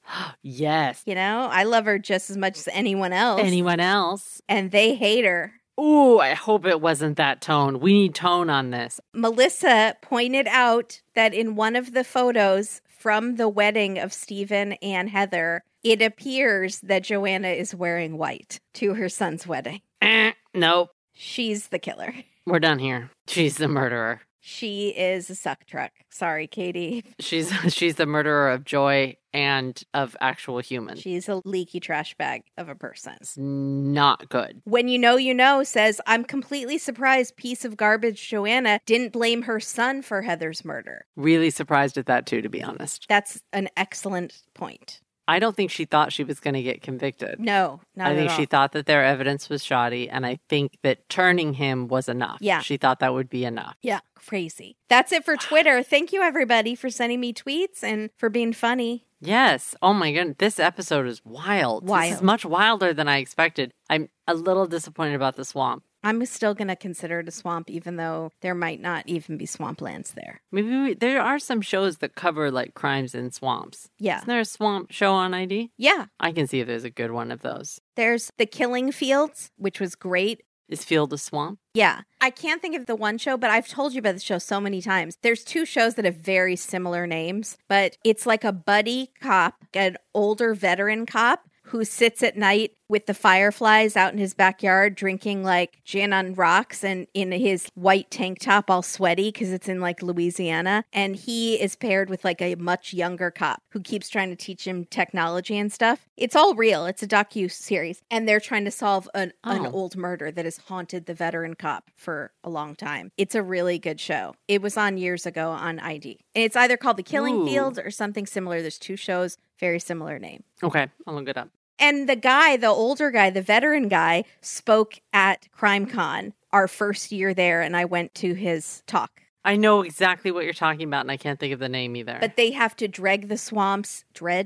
Yes. You know, I love her just as much as anyone else. Anyone else? And they hate her. Ooh, I hope it wasn't that tone. We need tone on this. Melissa pointed out that in one of the photos from the wedding of Stephen and Heather, it appears that Joanna is wearing white to her son's wedding. Nope. She's the killer. We're done here. She's the murderer. She is a suck truck. Sorry, Katie. She's the murderer of Joy and of actual humans. She's a leaky trash bag of a person. It's not good. When You Know says, I'm completely surprised piece of garbage Joanna didn't blame her son for Heather's murder. Really surprised at that too, to be honest. That's an excellent point. I don't think she thought she was going to get convicted. No, not at all. I think she thought that their evidence was shoddy, and I think that turning him was enough. Yeah. She thought that would be enough. Yeah, crazy. That's it for Twitter. Thank you, everybody, for sending me tweets and for being funny. Yes. Oh my goodness. This episode is wild. This is much wilder than I expected. I'm a little disappointed about the swamp. I'm still going to consider it a swamp, even though there might not even be swamplands there. Maybe there are some shows that cover like crimes in swamps. Yeah. Isn't there a swamp show on ID? Yeah. I can see if there's a good one of those. There's The Killing Fields, which was great. Is Field a swamp? Yeah. I can't think of the one show, but I've told you about the show so many times. There's two shows that have very similar names, but it's like a buddy cop, an older veteran cop who sits at night with the fireflies out in his backyard drinking like gin on rocks and in his white tank top all sweaty because it's in like Louisiana. And he is paired with like a much younger cop who keeps trying to teach him technology and stuff. It's all real. It's a docu-series. And they're trying to solve an old murder that has haunted the veteran cop for a long time. It's a really good show. It was on years ago on ID. And it's either called The Killing Fields or something similar. There's two shows, very similar name. Okay, I'll look it up. And the guy, the older guy, the veteran guy, spoke at CrimeCon our first year there, and I went to his talk. I know exactly what you're talking about, and I can't think of the name either. But they have to dredge the swamps,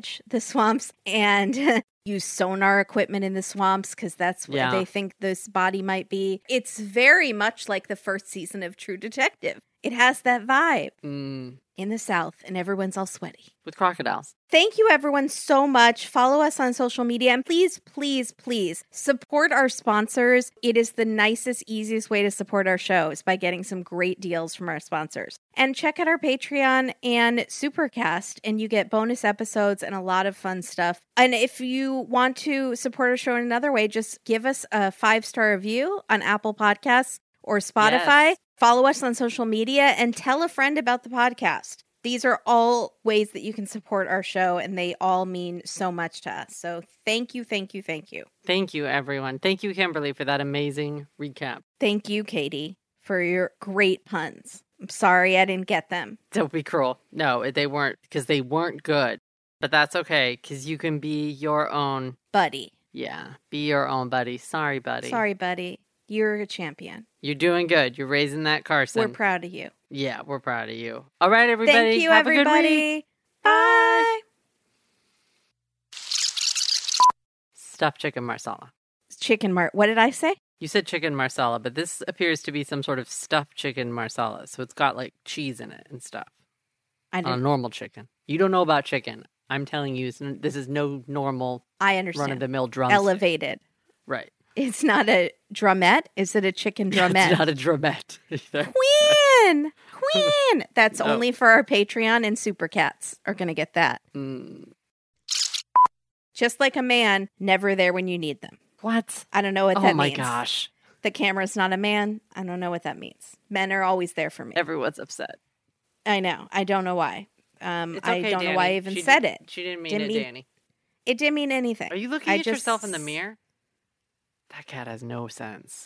and use sonar equipment in the swamps because that's where they think this body might be. It's very much like the first season of True Detective. It has that vibe in the South, and everyone's all sweaty. With crocodiles. Thank you, everyone, so much. Follow us on social media, and please, please, please support our sponsors. It is the nicest, easiest way to support our shows by getting some great deals from our sponsors. And check out our Patreon and Supercast, and you get bonus episodes and a lot of fun stuff. And if you want to support our show in another way, just give us a 5-star review on Apple Podcasts or Spotify. Yes. Follow us on social media and tell a friend about the podcast. These are all ways that you can support our show, and they all mean so much to us. So thank you, thank you, thank you. Thank you, everyone. Thank you, Kimberly, for that amazing recap. Thank you, Katie, for your great puns. I'm sorry I didn't get them. Don't be cruel. No, they weren't, because they weren't good. But that's okay, because you can be your own... buddy. Yeah, be your own buddy. Sorry, buddy. Sorry, buddy. You're a champion. You're doing good. You're raising that Carson. We're proud of you. Yeah, we're proud of you. All right, everybody. Thank you, Have everybody. A good week. Bye. Stuffed chicken marsala. What did I say? You said chicken marsala, but this appears to be some sort of stuffed chicken marsala. So it's got like cheese in it and stuff. I on a normal chicken. You don't know about chicken. I'm telling you, this is no normal I understand. run-of-the-mill drumstick. Elevated. Right. It's not a drumette. Is it a chicken drumette? It's not a drumette either. Queen! That's only for our Patreon, and Super Cats are going to get that. Just like a man, never there when you need them. What? I don't know what that means. Oh my gosh. The camera's not a man. I don't know what that means. Men are always there for me. Everyone's upset. I know. I don't know why. It's okay, I don't Danny. know why I even said it. She didn't mean it, Danny. It didn't mean anything. Are you looking at yourself in the mirror? That cat has no sense.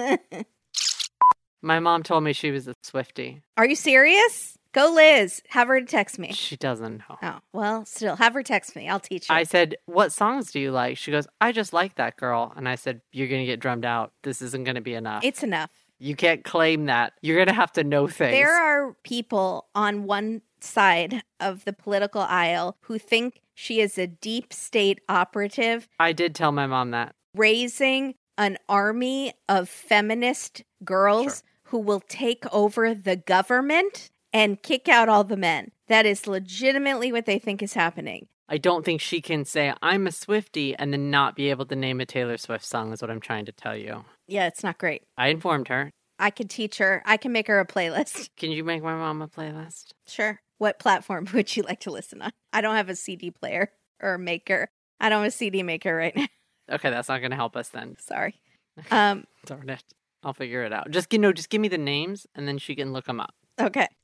My mom told me she was a Swiftie. Are you serious? Go, Liz. Have her text me. She doesn't know. Oh, well, still, have her text me. I'll teach you. I said, what songs do you like? She goes, I just like that girl. And I said, you're going to get drummed out. This isn't going to be enough. It's enough. You can't claim that. You're going to have to know things. There are people on one side of the political aisle who think she is a deep state operative. I did tell my mom that. Raising an army of feminist girls who will take over the government and kick out all the men. That is legitimately what they think is happening. I don't think she can say, I'm a Swiftie, and then not be able to name a Taylor Swift song is what I'm trying to tell you. Yeah, it's not great. I informed her. I could teach her. I can make her a playlist. Can you make my mom a playlist? Sure. What platform would you like to listen on? I don't have a CD player or maker. I don't have a CD maker right now. Okay, that's not going to help us then. Sorry. Darn it. I'll figure it out. Just give me the names, and then she can look them up. Okay.